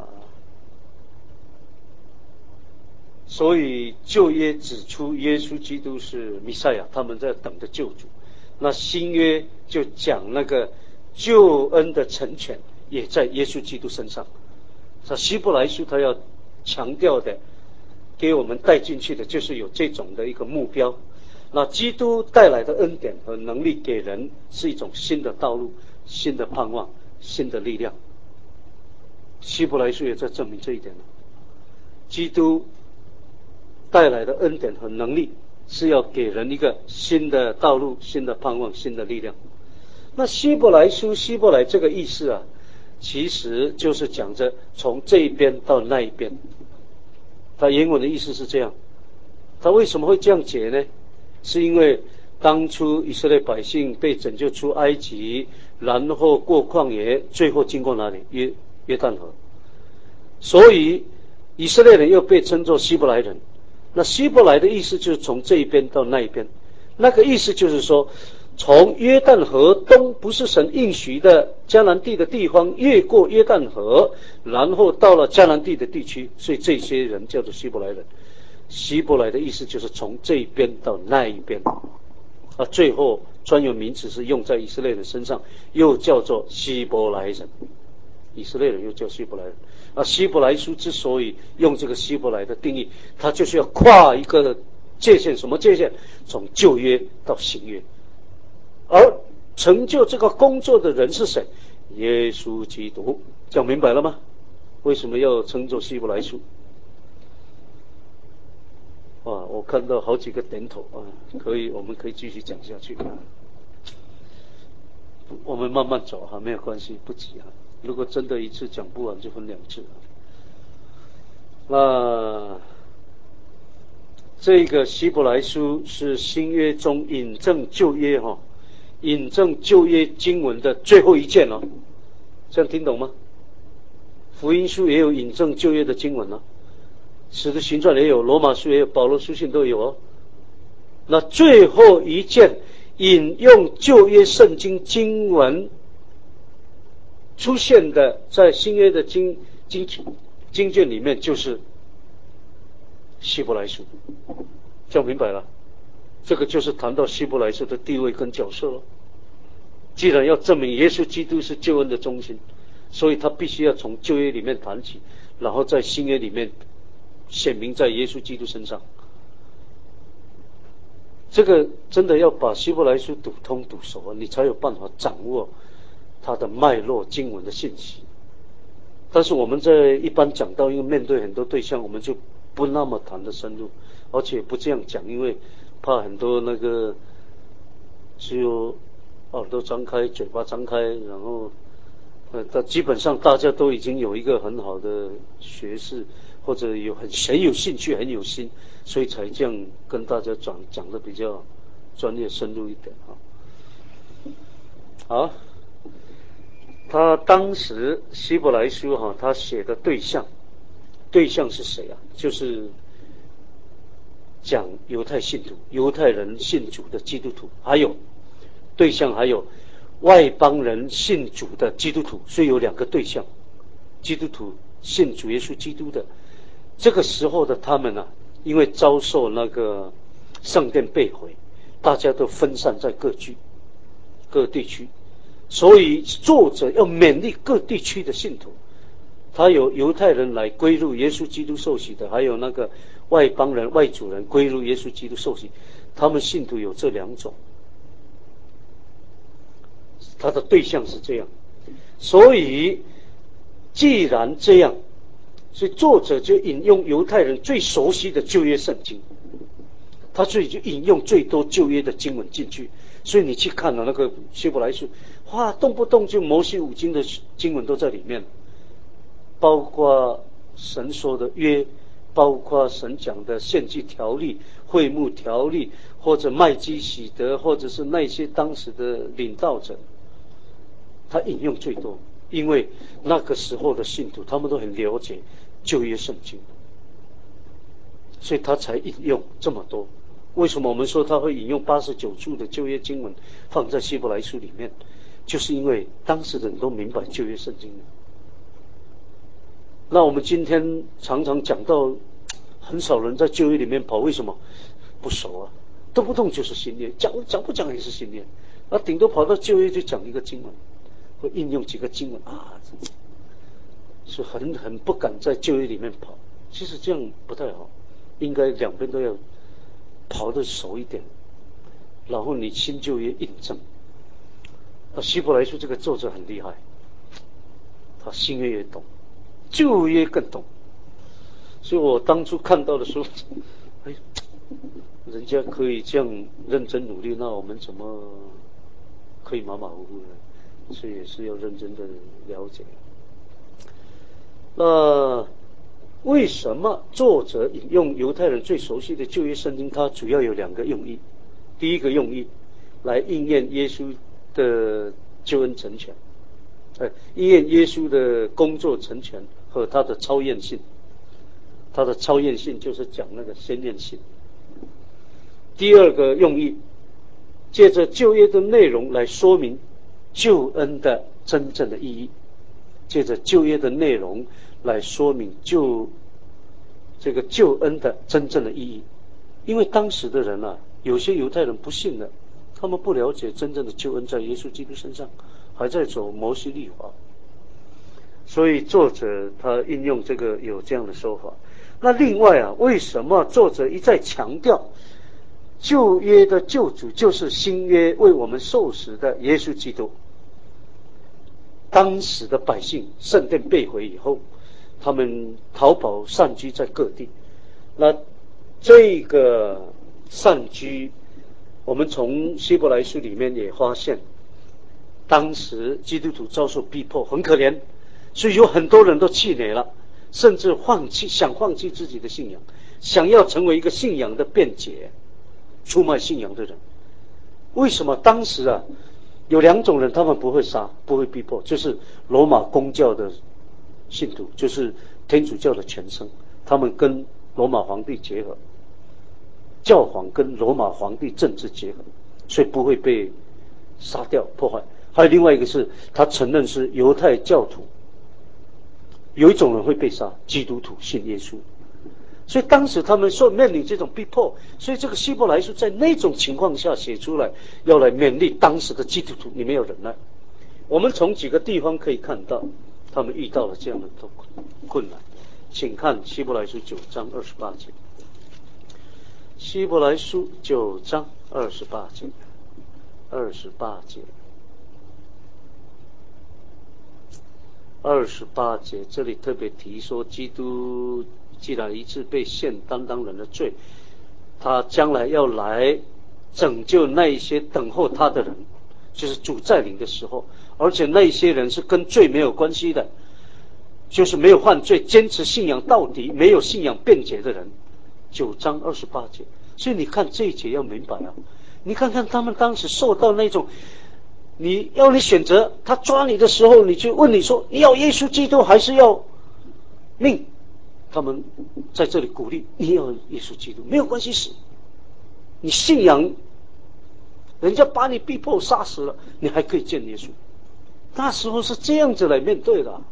所以旧约指出耶稣基督是弥赛亚，他们在等着救主。那新约就讲那个救恩的成全也在耶稣基督身上。这希伯来书他要强调的，给我们带进去的就是有这种的一个目标。那基督带来的恩典和能力给人是一种新的道路、新的盼望、新的力量。希伯来书也在证明这一点。基督带来的恩典和能力是要给人一个新的道路、新的盼望、新的力量。那希伯来书希伯来这个意思啊，其实就是讲着从这一边到那一边。它原文的意思是这样。他为什么会这样解呢？是因为当初以色列百姓被拯救出埃及，然后过旷野，最后经过哪里？约约旦河。所以以色列人又被称作希伯来人。 那希伯来的意思就是从这一边到那一边，那个意思就是说，从约旦河东不是神应许的迦南地的地方，越过约旦河，然后到了迦南地的地区，所以这些人叫做希伯来人。希伯来的意思就是从这一边到那一边，啊，最后专有名词是用在以色列人身上，又叫做希伯来人。以色列人又叫希伯来人。啊，希伯来书之所以用这个希伯来的定义，它就是要跨一个界限，什么界限？从旧约到新约。而成就这个工作的人是谁？耶稣基督。讲明白了吗？为什么要称作希伯来书？啊，我看到好几个点头啊，可以，我们可以继续讲下去。我们慢慢走哈，没有关系，不急啊。如果真的一次讲不完，就分两次。那这个希伯来书是新约中引证旧约哈，引证旧约经文的最后一件哦。这样听懂吗？福音书也有引证旧约的经文哦，使徒行传也有，罗马书也有，保罗书信都有哦。那最后一件引用旧约圣经经文出现的，在新约的经经经卷里面，就是希伯来书。这样明白了？这个就是谈到希伯来书的地位跟角色了。既然要证明耶稣基督是救恩的中心，所以他必须要从旧约里面谈起，然后在新约里面显明在耶稣基督身上。这个真的要把希伯来书读通读熟啊，你才有办法掌握它的脉络经文的信息。但是我们在一般讲到，因为面对很多对象，我们就不那么谈得深入，而且不这样讲，因为怕很多那个只有耳朵张开嘴巴张开，然后呃，但基本上大家都已经有一个很好的学识，或者有很很有兴趣很有心，所以才这样跟大家讲讲的比较专业深入一点啊。好，他当时希伯来书哈，他写的对象对象是谁啊？就是讲犹太信徒、犹太人信主的基督徒，还有对象还有外邦人信主的基督徒，所以有两个对象。基督徒信主耶稣基督的，这个时候的他们啊，因为遭受那个圣殿被毁，大家都分散在各区各地区，所以作者要勉励各地区的信徒。他有犹太人来归入耶稣基督受洗的，还有那个外邦人外族人归入耶稣基督受洗，他们信徒有这两种。他的对象是这样，所以既然这样，所以作者就引用犹太人最熟悉的旧约圣经，他所以就引用最多旧约的经文进去。所以你去看了那个希伯来书，哇，动不动就摩西五经的经文都在里面，包括神说的约，包括神讲的献祭条例、会幕条例，或者麦基洗德，或者是那些当时的领导者，他引用最多，因为那个时候的信徒他们都很了解旧约圣经，所以他才引用这么多。为什么我们说他会引用八十九处的旧约经文放在希伯来书里面？就是因为当时的人都明白旧约圣经。那我们今天常常讲到，很少人在旧约里面跑，为什么？不熟啊，动不动就是新约，讲讲不讲也是新约，那顶多跑到旧约就讲一个经文，会应用几个经文啊，是很很不敢在旧约里面跑。其实这样不太好，应该两边都要跑得熟一点，然后你新旧约印证。那希伯来书这个作者很厉害，他新约也懂，旧约更懂。所以我当初看到的时候，哎，人家可以这样认真努力，那我们怎么可以马马虎虎呢？所以也是要认真的了解。那为什么作者引用犹太人最熟悉的旧约圣经？它主要有两个用意。第一个用意，来应验耶稣的救恩成全，呃，应验耶稣的工作成全和他的超验性。 它的超验性就是讲那个先验性。第二个用意，借着旧约的内容来说明救恩的真正的意义，借着旧约的内容来说明救这个救恩的真正的意义。因为当时的人啊，有些犹太人不信的，他们不了解真正的救恩在耶稣基督身上，还在走摩西律法，所以作者他应用这个有这样的说法。那另外啊，为什么作者一再强调旧约的救主就是新约为我们受死的耶稣基督？当时的百姓圣殿被毁以后，他们逃跑散居在各地。那这个散居，我们从希伯来书里面也发现，当时基督徒遭受逼迫，很可怜，所以有很多人都气馁了，甚至放弃，想放弃自己的信仰，想要成为一个信仰的辩解，出卖信仰的人。为什么当时啊有两种人，他们不会杀，不会逼迫，就是罗马公教的信徒，就是天主教的全生，他们跟罗马皇帝结合，教皇跟罗马皇帝政治结合，所以不会被杀掉破坏。还有另外一个是他承认是犹太教徒，有一种人会被杀，基督徒信耶稣。所以当时他们受面临这种逼迫，所以这个希伯来书在那种情况下写出来，要来勉励当时的基督徒，你们要忍耐。我们从几个地方可以看到他们遇到了这样的困难。请看希伯来书九章二十八节，希伯来书九章二十八节，二十八节，二十八节，这里特别提说，基督既然一次被献担当人的罪，他将来要来拯救那一些等候他的人，就是主再临的时候，而且那一些人是跟罪没有关系的，就是没有犯罪，坚持信仰到底，没有信仰辩解的人。九章二十八节，所以你看这一节要明白啊，你看看他们当时受到那种，你要你选择，他抓你的时候，你就问你说，你要耶稣基督还是要命？他们在这里鼓励你要耶稣基督，没有关系死，你信仰，人家把你逼迫杀死了，你还可以见耶稣。那时候是这样子来面对的，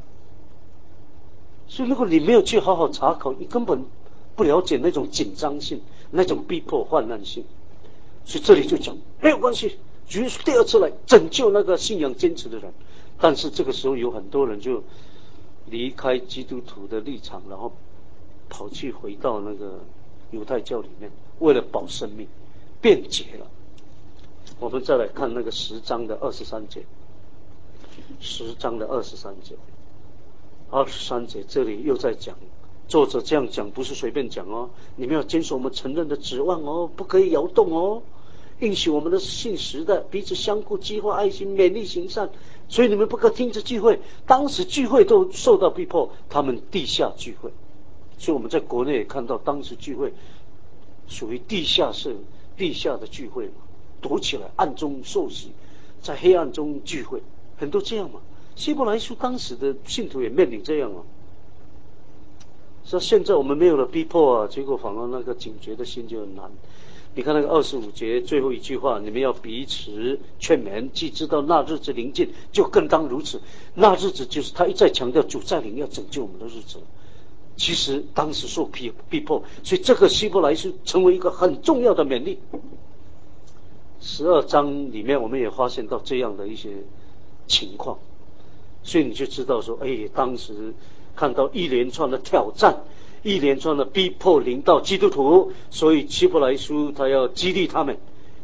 所以如果你没有去好好查考，你根本不了解那种紧张性，那种逼迫患难性。所以这里就讲没有关系，主第二次来拯救那个信仰坚持的人。但是这个时候有很多人就离开基督徒的立场，然后跑去回到那个犹太教里面，为了保生命辩解了。我们再来看那个十章的二十三节，十章的二十三节，二十三节这里又在讲，作者这样讲不是随便讲哦，你们要坚守我们承认的指望哦，不可以摇动哦，应许我们的是信实的，彼此相顾，激化爱心，勉励行善。所以你们不可听着聚会，当时聚会都受到逼迫，他们地下聚会。所以我们在国内也看到，当时聚会属于地下室、地下的聚会嘛，躲起来，暗中受洗，在黑暗中聚会，很多这样嘛。希伯来书当时的信徒也面临这样啊。说现在我们没有了逼迫啊，结果反而那个警觉的心就很难。你看那个二十五节最后一句话，你们要彼此劝勉，既知道那日子临近，就更当如此。那日子就是他一再强调主再临要拯救我们的日子。其实当时受逼逼迫，所以这个希伯来书成为一个很重要的勉励。十二章里面我们也发现到这样的一些情况，所以你就知道说，哎，当时看到一连串的挑战，一连串的逼迫临到基督徒，所以希伯来书他要激励他们。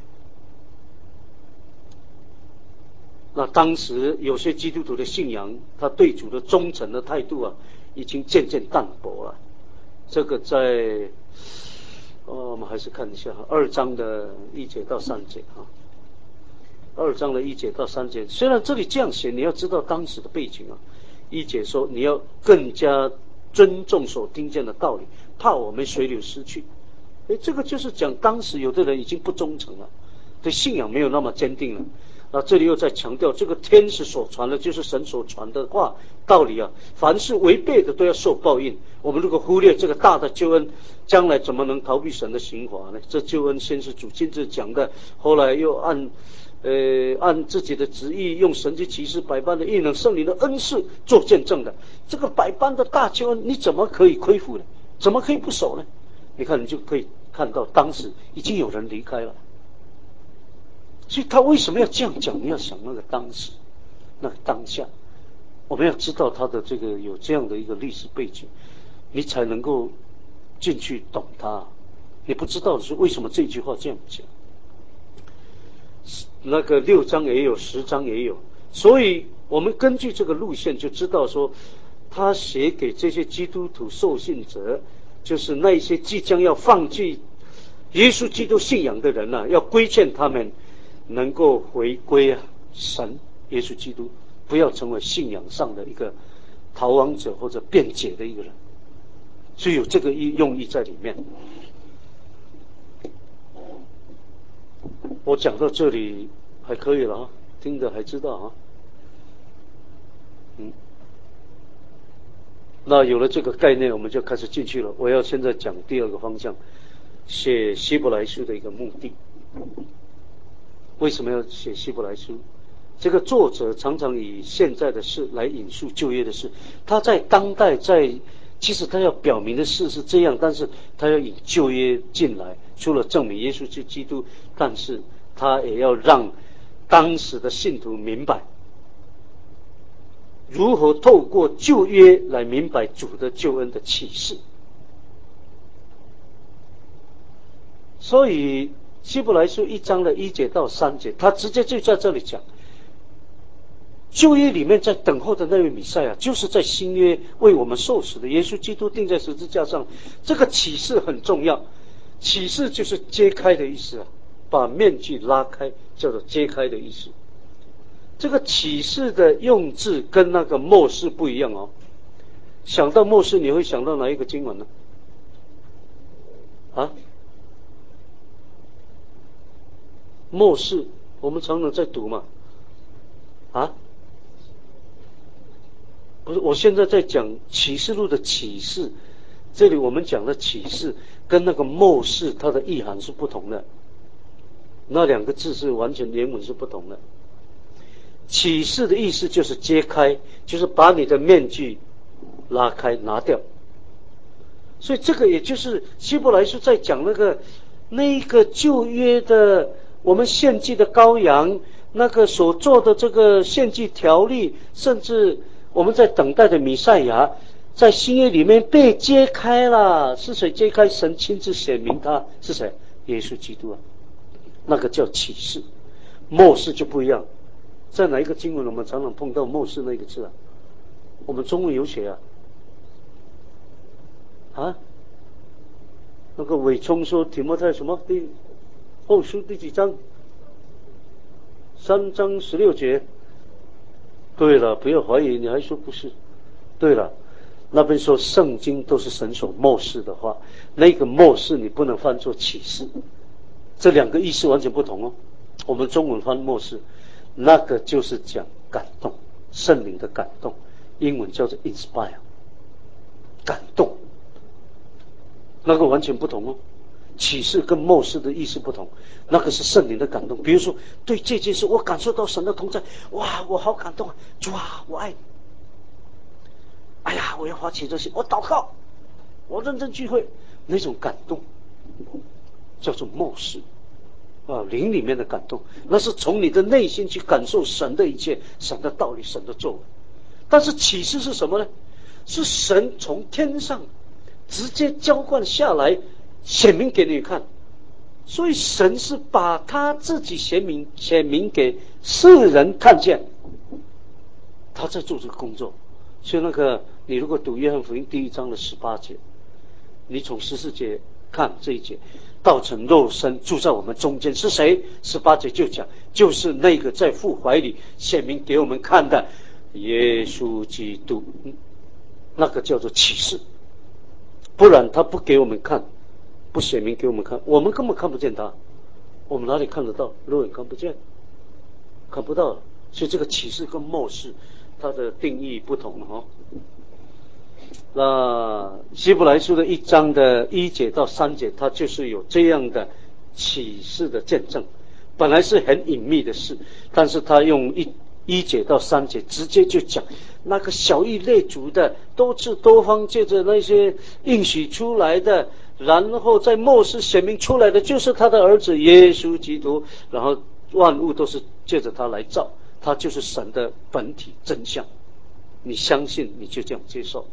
那当时有些基督徒的信仰，他对主的忠诚的态度啊，已经渐渐淡薄了。这个在哦，我们还是看一下二章的一节到三节啊。二章的一节到三节，虽然这里这样写，你要知道当时的背景啊。一节说你要更加尊重所听见的道理，怕我们随流失去。诶，这个就是讲当时有的人已经不忠诚了，对信仰没有那么坚定了。 啊，这里又在强调，这个天使所传的就是神所传的话道理啊。凡是违背的都要受报应。我们如果忽略这个大的救恩，将来怎么能逃避神的刑罚呢？这救恩先是主亲自讲的，后来又按呃按自己的旨意，用神迹奇事百般的异能、圣灵的恩赐做见证的。这个百般的大救恩，你怎么可以亏负呢？怎么可以不守呢？你看，你就可以看到当时已经有人离开了。所以他为什么要这样讲？你要想那个当时，那个当下，我们要知道他的这个有这样的一个历史背景，你才能够进去懂他。你不知道的是为什么这句话这样讲。那个六章也有，十章也有，所以我们根据这个路线就知道说，他写给这些基督徒受信者，就是那些即将要放弃耶稣基督信仰的人啊，要规劝他们能够回归啊神耶稣基督，不要成为信仰上的一个逃亡者或者辩解的一个人，所以有这个用意在里面。我讲到这里还可以了啊，听着还知道啊。嗯，那有了这个概念，我们就开始进去了。我要现在讲第二个方向，写希伯来书的一个目的。为什么要写希伯来书？这个作者常常以现在的事来引述旧约的事，他在当代在其实他要表明的事是这样，但是他要引旧约进来，除了证明耶稣是基督，但是他也要让当时的信徒明白如何透过旧约来明白主的救恩的启示。所以希伯来书一章的一节到三节，他直接就在这里讲，旧约里面在等候的那位弥赛亚，就是在新约为我们受死的耶稣基督钉在十字架上。这个启示很重要，启示就是揭开的意思啊，把面具拉开叫做揭开的意思。这个启示的用字跟那个末世不一样哦。想到末世，你会想到哪一个经文呢？啊？末世我们常常在读嘛。啊？不是，我现在在讲启示录的启示，这里我们讲的启示跟那个末世它的意涵是不同的，那两个字是完全原文是不同的。启示的意思就是揭开，就是把你的面具拉开拿掉。所以这个也就是希伯来书在讲那个那个旧约的我们献祭的羔羊，那个所做的这个献祭条例，甚至我们在等待的弥赛亚，在新约里面被揭开了。是谁揭开？神亲自显明他是谁？耶稣基督啊，那个叫启示。末世就不一样，在哪一个经文我们常常碰到末世那个字啊？我们中文有写啊。啊？那个伟聪说提摩太什么第后书第几章？三章十六节。对了，不要怀疑，你还说不是。对了，那边说圣经都是神所默示的话，那个默示你不能翻作启示，这两个意思完全不同哦。我们中文翻默示，那个就是讲感动，圣灵的感动，英文叫做 inspire， 感动，那个完全不同哦。启示跟默示的意思不同，那个是圣灵的感动。比如说对这件事我感受到神的同在，哇，我好感动啊，主啊，我爱你。哎呀，我要发起这些，我祷告，我认真聚会，那种感动叫做默示啊，灵里面的感动，那是从你的内心去感受神的一切，神的道理，神的作为。但是启示是什么呢？是神从天上直接浇灌下来，显明给你看。所以神是把他自己显明显明给世人看见，他在做这个工作。所以那个你如果读约翰福音第一章的十八节，你从十四节看这一节，道成肉身住在我们中间是谁？十八节就讲，就是那个在父怀里显明给我们看的耶稣基督，那个叫做启示。不然他不给我们看，不显明给我们看，我们根本看不见他，我们哪里看得到？肉眼看不见。 看不到了。所以这个启示跟末世它的定义不同哦。那希伯来书的一章的一节到三节，它就是有这样的启示的见证。本来是很隐秘的事，但是他用一一节到三节直接就讲那个小异类族的多次多方借着那些应许出来的，然后在末世显明出来的就是他的儿子耶稣基督，然后万物都是借着他来造，他就是神的本体真相。你相信你就这样接受，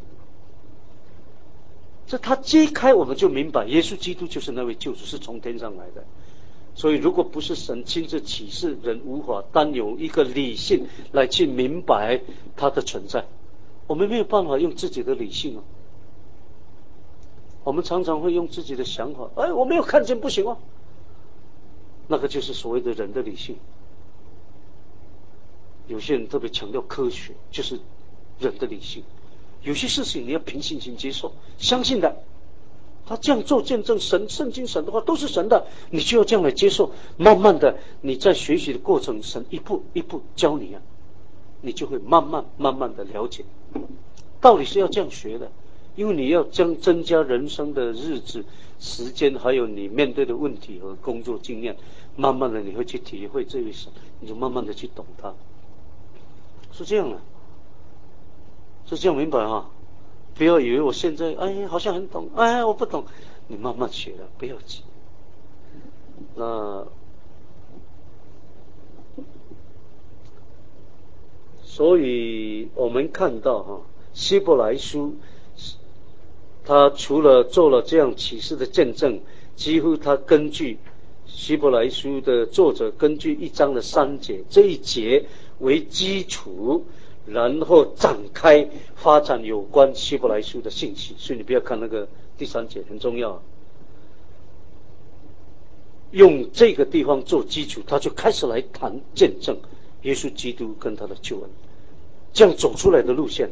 这他揭开我们就明白耶稣基督就是那位救主，是从天上来的。所以如果不是神亲自启示，人无法单有一个理性来去明白他的存在。我们没有办法用自己的理性啊，我们常常会用自己的想法，哎，我没有看见不行哦，那个就是所谓的人的理性。有些人特别强调科学，就是人的理性。有些事情你要凭信心接受，相信的，他这样做见证神圣经神的话都是神的，你就要这样来接受。慢慢的你在学习的过程，神一步一步教你啊，你就会慢慢慢慢的了解。道理是要这样学的，因为你要将增加人生的日子时间，还有你面对的问题和工作经验，慢慢的你会去体会这位神，你就慢慢的去懂他。是这样的，是这样明白哈。不要以为我现在哎好像很懂，哎我不懂，你慢慢学了，不要急。那所以我们看到哈，希伯来书他除了做了这样启示的见证，几乎他根据希伯来书的作者根据一章的三节这一节为基础，然后展开发展有关希伯来书的信息。所以你不要看那个第三节很重要，用这个地方做基础，他就开始来谈见证耶稣基督跟他的救恩，这样走出来的路线。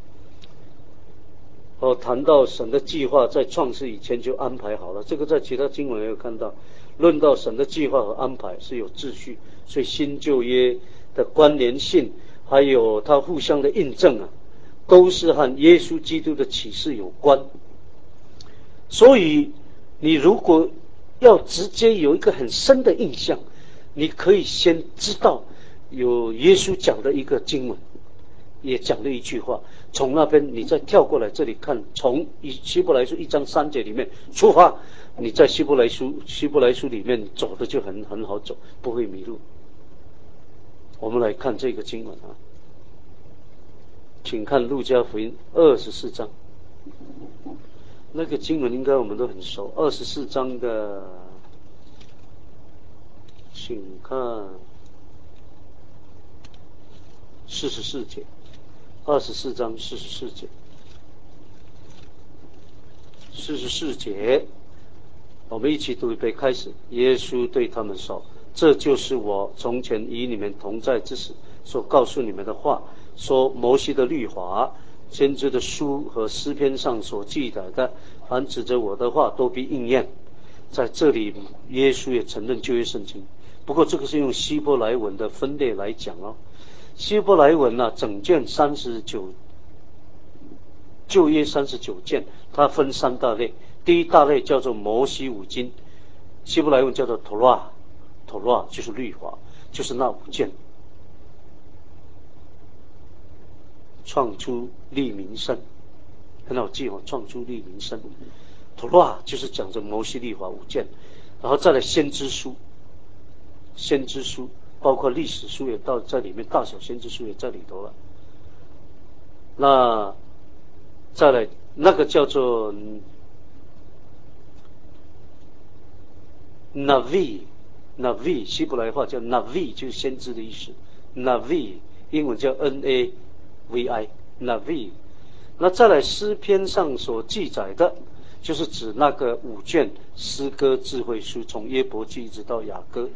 哦，谈到神的计划在创世以前就安排好了，这个在其他经文也有看到。论到神的计划和安排是有秩序，所以新旧约的关联性还有它互相的印证啊，都是和耶稣基督的启示有关。所以你如果要直接有一个很深的印象，你可以先知道有耶稣讲的一个经文，也讲了一句话，从那边你再跳过来这里看，从希伯来书一章三节里面出发，你在希伯来书希伯来书里面走的就很很好走，不会迷路。我们来看这个经文啊，请看路加福音二十四章，那个经文应该我们都很熟，二十四章的，请看四十四节。二十四章四十四节，四十四节，我们一起读一遍，开始。耶稣对他们说：“这就是我从前与你们同在之时所告诉你们的话，说摩西的律法、先知的书和诗篇上所记载的，凡指着我的话都必应验。”在这里，耶稣也承认旧约圣经，不过这个是用希伯来文的分类来讲哦。希伯来文呢、啊，整卷三十九，旧约三十九卷，它分三大类。第一大类叫做摩西五经，希伯来文叫做 Torah，Torah 就是律法，就是那五卷。创出利民生，很好记哦，创出利民生。Torah 就是讲着摩西律法五卷，然后再来先知书，先知书。包括历史书也到在里面，大小先知书也在里头了。那再来那个叫做 Navi，Navi 希伯来话叫 Navi， 就是先知的意思。Navi 英文叫 N A V I，Navi。那再来诗篇上所记载的，就是指那个五卷诗歌智慧书，从约伯记一直到雅歌。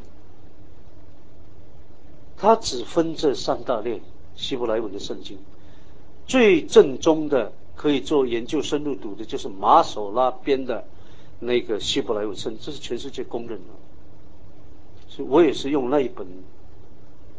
它只分这三大类希伯来文的圣经，最正宗的可以做研究深入读的就是马索拉编的那个希伯来文圣经，这是全世界公认的。所以我也是用那一本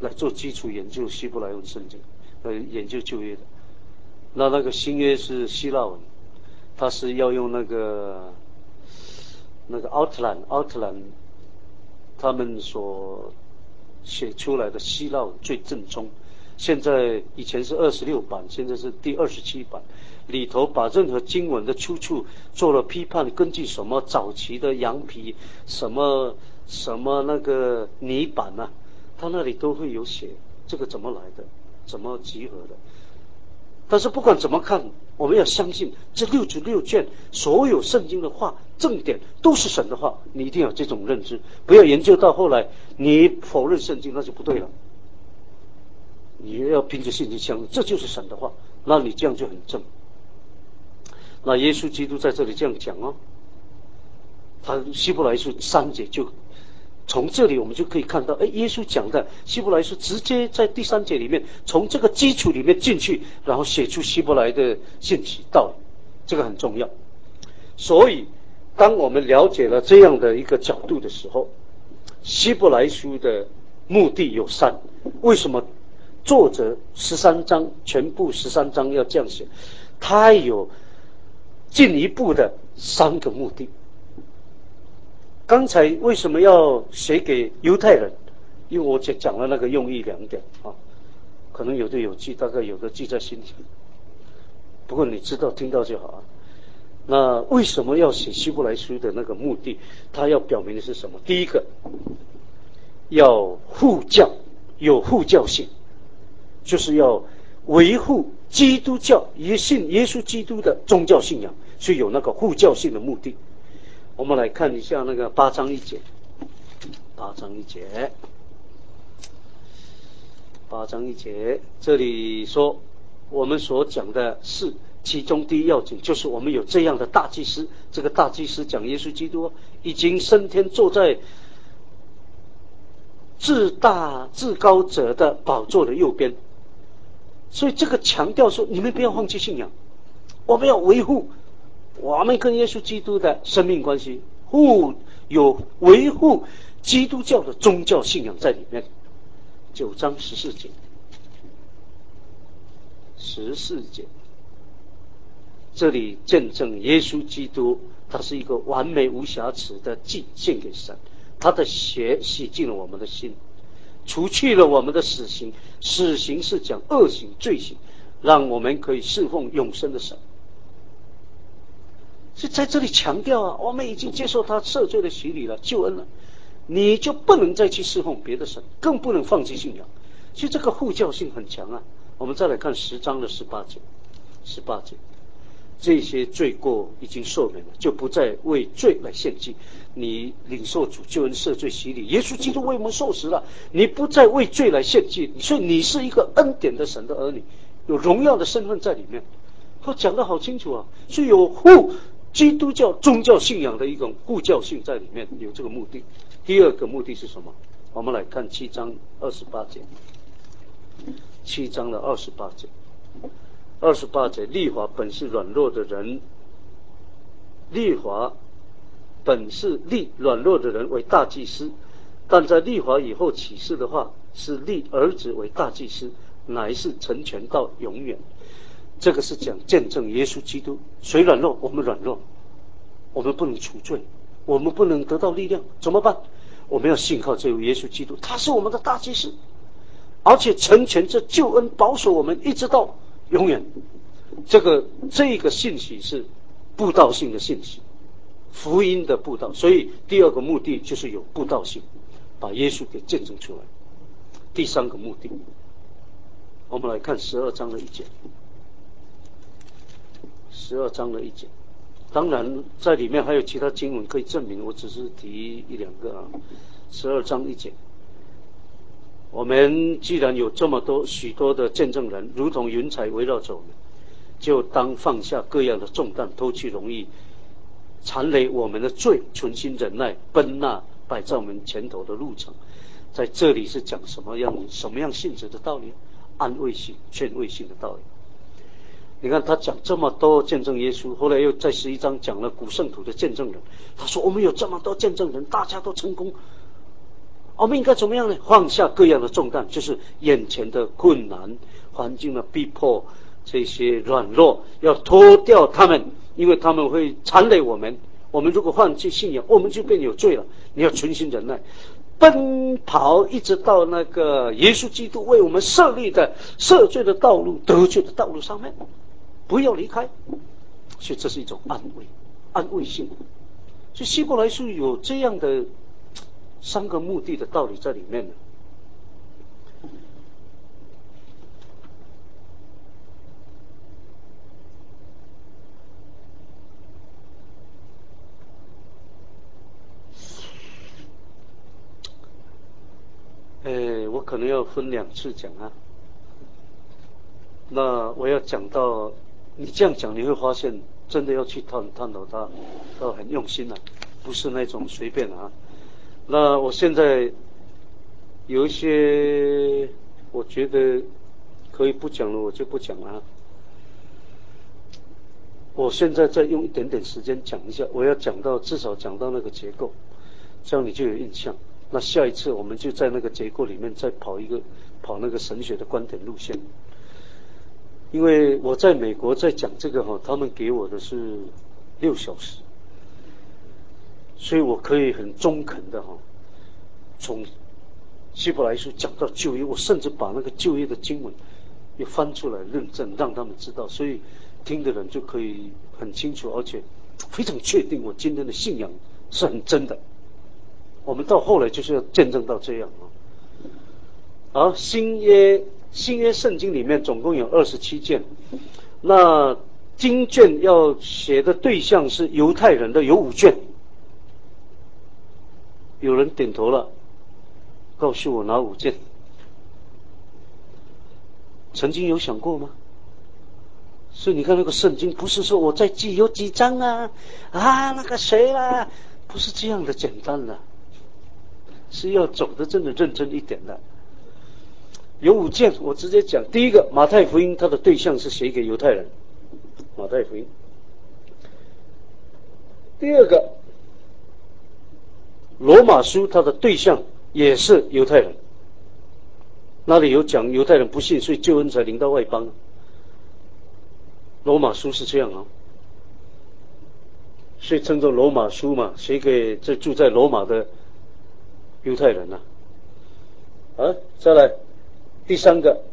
来做基础研究希伯来文圣经，来研究旧约的。那那个新约是希腊文，它是要用那个那个 outline outline 他们所写出来的希腊文最正宗。现在以前是二十六版，现在是第二十七版，里头把任何经文的出处做了批判，根据什么早期的羊皮，什么什么那个泥板啊，他那里都会有写这个怎么来的，怎么集合的。但是不管怎么看，我们要相信这六组六卷所有圣经的话正典都是神的话，你一定要有这种认知，不要研究到后来你否认圣经，那就不对了。你要凭着信心相信这就是神的话，那你这样就很正。那耶稣基督在这里这样讲哦，他希伯来书三节就从这里我们就可以看到，哎，耶稣讲的希伯来书直接在第三节里面从这个基础里面进去，然后写出希伯来的信息道理，这个很重要。所以当我们了解了这样的一个角度的时候，希伯来书的目的有三，为什么作者十三章全部十三章要这样写？他有进一步的三个目的。刚才为什么要写给犹太人？因为我讲讲了那个用意两点啊，可能有的有记，大概有的记在心里。不过你知道听到就好啊。那为什么要写希伯来书的那个目的？他要表明的是什么？第一个，要护教，有护教性。就是要维护基督教也信耶稣基督的宗教信仰，所以有那个护教性的目的。我们来看一下那个八章一节，八章一节，八章一节，这里说我们所讲的是其中第一要紧，就是我们有这样的大祭司，这个大祭司讲耶稣基督已经升天坐在至大至高者的宝座的右边。所以这个强调说，你们不要放弃信仰，我们要维护我们跟耶稣基督的生命关系，护有维护基督教的宗教信仰在里面。九章十四节，十四节，这里见证耶稣基督，他是一个完美无瑕疵的祭献给神，他的血洗净了我们的心，除去了我们的死刑，死刑是讲恶行罪行，让我们可以侍奉永生的神。所以在这里强调啊，我们已经接受他赦罪的洗礼了，救恩了，你就不能再去侍奉别的神，更不能放弃信仰。所以这个护教性很强啊。我们再来看十章的十八节，十八节，这些罪过已经赦免了，就不再为罪来献祭。你领受主救恩赦罪洗礼，耶稣基督为我们受死了，你不再为罪来献祭，所以你是一个恩典的神的儿女，有荣耀的身份在里面。他讲得好清楚啊，是有护基督教宗教信仰的一种护教性在里面，有这个目的。第二个目的是什么？我们来看七章二十八节，七章的二十八节，二十八节，律法本是软弱的人，律法本是立软弱的人为大祭司，但在律法以后启示的话，是立儿子为大祭司，乃是成全到永远。这个是讲见证耶稣基督，谁软弱？我们软弱，我们不能除罪，我们不能得到力量，怎么办？我们要信靠这位耶稣基督，他是我们的大祭司，而且成全这救恩，保守我们一直到永远。这个这个信息是布道性的信息，福音的布道，所以第二个目的就是有布道性，把耶稣给见证出来。第三个目的，我们来看十二章的一节，十二章的一节，当然在里面还有其他经文可以证明，我只是提一两个啊。十二章一节，我们既然有这么多许多的见证人，如同云彩围绕着我们，就当放下各样的重担，脱去容易缠累我们的罪，存心忍耐，奔那摆在我们前头的路程。在这里是讲什么样什么样性质的道理？安慰性、劝慰性的道理。你看他讲这么多见证耶稣，后来又在十一章讲了古圣徒的见证人。他说我们有这么多见证人，大家都成功， 我们应该怎么样呢？放下各样的重担，就是眼前的困难、环境的逼迫、这些软弱，要脱掉他们，因为他们会缠累我们。我们如果放弃信仰，我们就变有罪了。你要存心忍耐，奔跑一直到那个耶稣基督为我们设立的赦罪的道路、得救的道路上面，不要离开。所以这是一种安慰，安慰性。所以希伯来书有这样的三个目的的道理在里面的。呃，我可能要分两次讲啊。那我要讲到，你这样讲你会发现，真的要去探探讨它，要很用心啊，不是那种随便啊。那我现在有一些，我觉得可以不讲了，我就不讲了。我现在再用一点点时间讲一下，我要讲到至少讲到那个结构，这样你就有印象。那下一次我们就在那个结构里面再跑一个跑那个神学的观点路线。因为我在美国在讲这个哈，他们给我的是六小时，所以我可以很中肯的哈，从希伯来书讲到旧约，我甚至把那个旧约的经文也翻出来认证，让他们知道，所以听的人就可以很清楚，而且非常确定我今天的信仰是很真的。我们到后来就是要见证到这样啊。而新约新约圣经里面总共有二十七卷，那经卷要写的对象是犹太人的有五卷。有人点头了，告诉我哪五卷？曾经有想过吗？所以你看那个圣经不是说我在记有几章啊啊那个谁啦，不是这样的简单的，是要走的真的认真一点的。有五件，我直接讲。第一个，马太福音，它的对象是写给犹太人，马太福音。第二个，罗马书，它的对象也是犹太人，那里有讲犹太人不信，所以救恩才临到外邦。罗马书是这样啊，所以称作罗马书嘛，写给这住在罗马的犹太人啊。啊，再来第三个，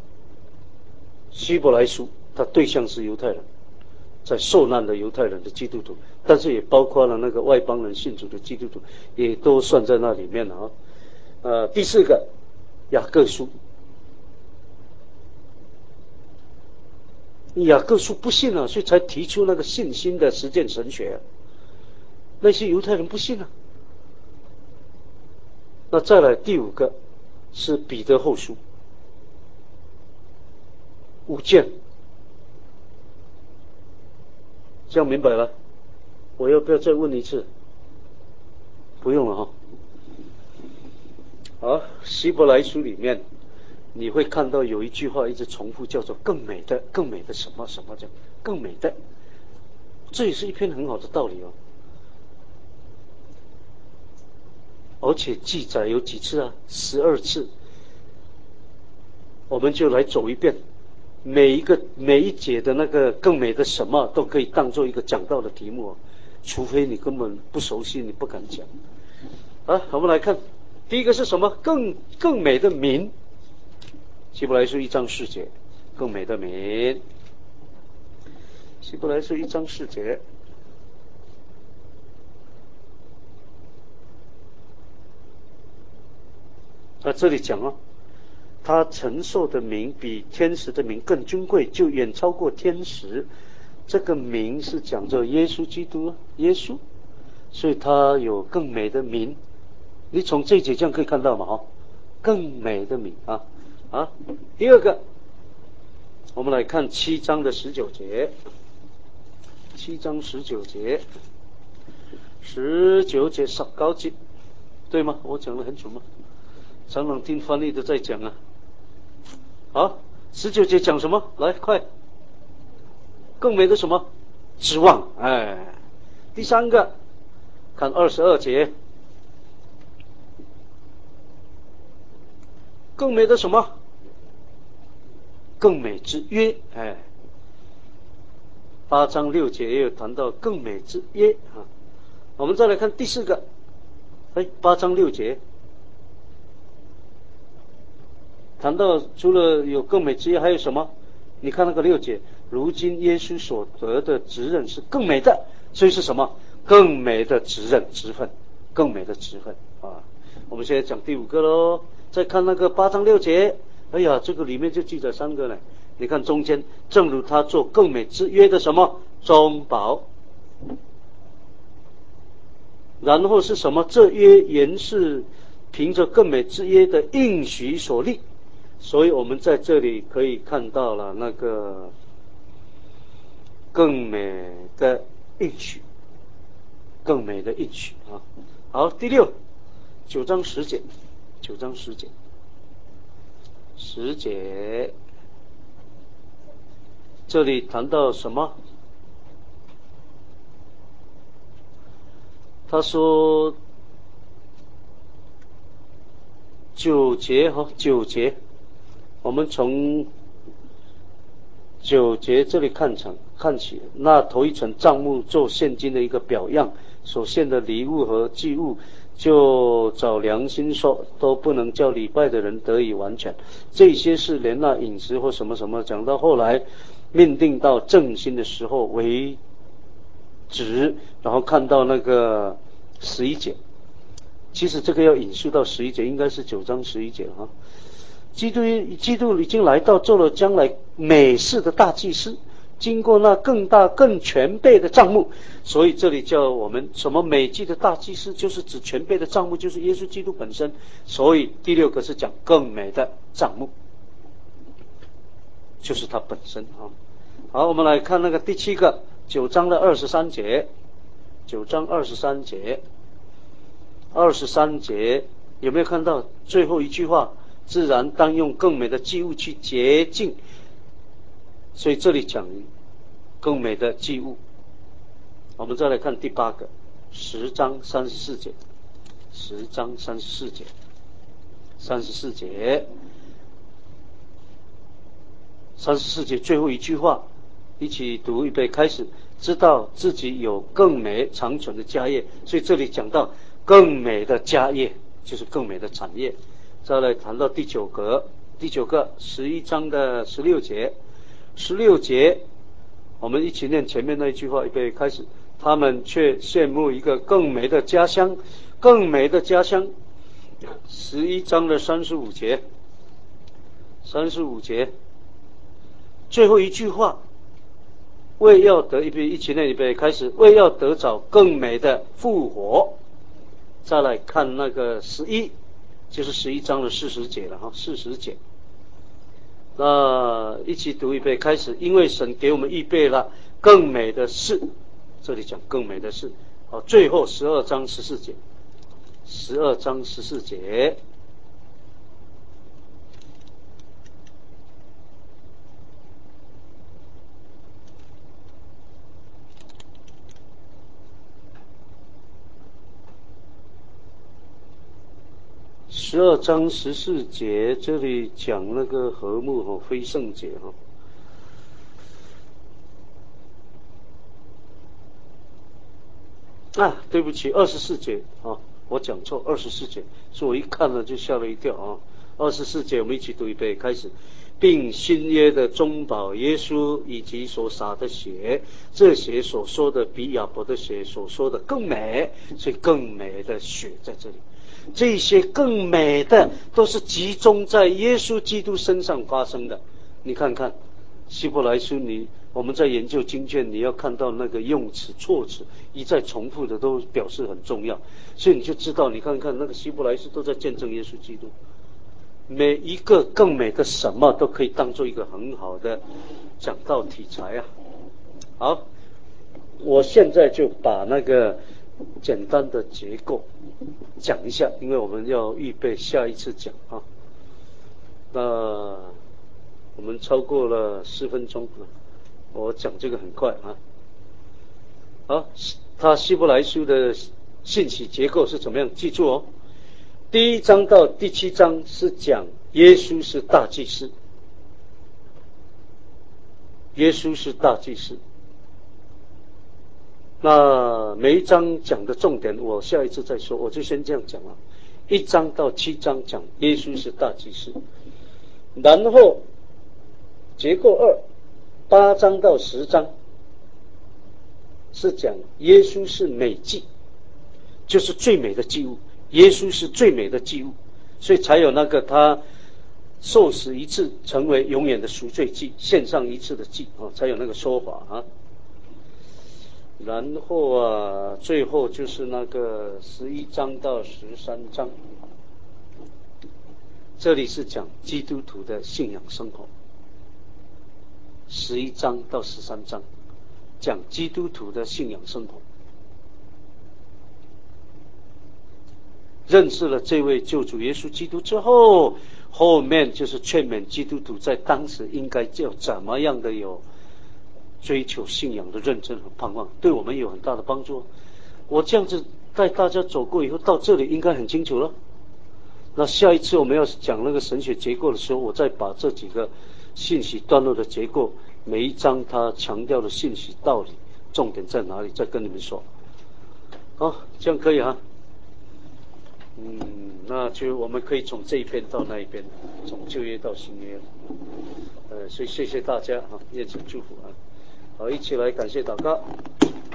希伯来书，它对象是犹太人，在受难的犹太人的基督徒，但是也包括了那个外邦人信主的基督徒，也都算在那里面了啊。呃，第四个，雅各书，雅各书不信啊，所以才提出那个信心的实践神学啊。那些犹太人不信啊。那再来第五个是彼得后书，五卷，这样明白了？我要不要再问一次？不用了哈。好，希伯来书里面你会看到有一句话一直重复，叫做更美的更美的什么什么叫更美的，这也是一篇很好的道理哦。而且记载有几次啊？十二次。我们就来走一遍，每一个每一节的那个更美的什么都可以当做一个讲道的题目哦，除非你根本不熟悉，你不敢讲。啊，我们来看第一个是什么？更更美的名。希伯来书一章四节，更美的名。希伯来书一章四节。啊，这里讲哦，他承受的名比天使的名更尊贵，就远超过天使。这个名是讲着耶稣基督，耶稣，所以他有更美的名。你从这一节这样可以看到嘛？哈，更美的名啊啊！第二个，我们来看七章的十九节，七章十九节，十九节上高级，对吗？我讲的很准吗？常常听翻译的在讲啊。好，十九节讲什么？来，快！更美的什么？指望。哎，第三个，看二十二节。 更美的什么？更美之约。哎，八章六节也有谈到更美之约啊。我们再来看第四个，哎，八章六节谈到除了有更美之约，还有什么？你看那个六节，如今耶稣所得的职任是更美的，所以是什么？更美的职任职分，更美的职分啊。我们现在讲第五个喽，再看那个八章六节，哎呀，这个里面就记载三个呢。你看中间，正如他做更美之约的什么中保，然后是什么？这约原是凭着更美之约的应许所立，所以我们在这里可以看到了那个更美的应许，更美的应许啊。好，第六九章十节，九章十节，十节，这里谈到什么？他说九节哈，九节，我们从九节这里看成看起，那头一层账目做现金的一个表样，所献的礼物和祭物，就找良心说，都不能叫礼拜的人得以完全。这些是连那饮食或什么什么，讲到后来命定到正心的时候为止，然后看到那个十一节，其实这个要引述到十一节，应该是九章十一节哈。基督基督已经来到，做了将来美事的大祭司，经过那更大更全备的帐幕，所以这里叫我们什么美祭的大祭司，就是指全备的帐幕，就是耶稣基督本身。所以第六个是讲更美的帐幕，就是他本身啊。好，我们来看那个第七个，九章的二十三节，九章二十三节，二十三节有没有看到最后一句话？自然当用更美的祭物去洁净，所以这里讲更美的祭物。我们再来看第八个，十章三十四节，十章三十四节，三十四节，三十四节最后一句话，一起读预备开始。知道自己有更美长存的家业，所以这里讲到更美的家业，就是更美的产业。再来谈到第九个，第九个十一章的十六节，十六节我们一起念前面那一句话，预备开始。他们却羡慕一个更美的家乡，更美的家乡。十一章的三十五节，三十五节最后一句话，为要得一备，一起念预备开始，为要得着更美的复活。再来看那个十一，就是十一章的四十节了哈，四十节。那一起读预备开始，因为神给我们预备了更美的事，这里讲更美的事。好，最后十二章十四节，十二章十四节。十二章十四节，这里讲那个和睦和非圣洁哈。啊，对不起，二十四节啊，我讲错，二十四节，所以我一看了就吓了一跳啊。二十四节，我们一起读一遍，开始。并新约的中保耶稣以及所洒的血，这些所说的比亚伯的血所说的更美，所以更美的血在这里。这些更美的都是集中在耶稣基督身上发生的。你看看希伯来书，你我们在研究经卷，你要看到那个用词措辞一再重复的都表示很重要，所以你就知道，你看看那个希伯来书都在见证耶稣基督。每一个更美的什么都可以当做一个很好的讲道题材啊。好，我现在就把那个简单的结构讲一下，因为我们要预备下一次讲啊。那我们超过了四分钟了，我讲这个很快啊。好，他希伯来书的信息结构是怎么样？记住哦。 第一章到第七章是讲耶稣是大祭司，耶稣是大祭司。那每一章讲的重点，我下一次再说，我就先这样讲了。一章到七章讲耶稣是大祭司，然后结构二，八章到十章是讲耶稣是美祭，就是最美的祭物，耶稣是最美的祭物，所以才有那个他受死一次成为永远的赎罪祭，献上一次的祭啊，才有那个说法啊。然后啊，最后就是那个十一章到十三章，这里是讲基督徒的信仰生活。十一章到十三章讲基督徒的信仰生活，认识了这位救主耶稣基督之后，后面就是劝勉基督徒在当时应该要怎么样的有追求信仰的认真和盼望，对我们有很大的帮助。我这样子带大家走过以后，到这里应该很清楚了。那下一次我们要讲那个神学结构的时候，我再把这几个信息段落的结构，每一章它强调的信息道理重点在哪里，再跟你们说。好，这样可以啊。嗯，那就我们可以从这一边到那一边，从旧约到新约。呃，所以谢谢大家哈，愿神祝福啊。好，一起来感谢祷告。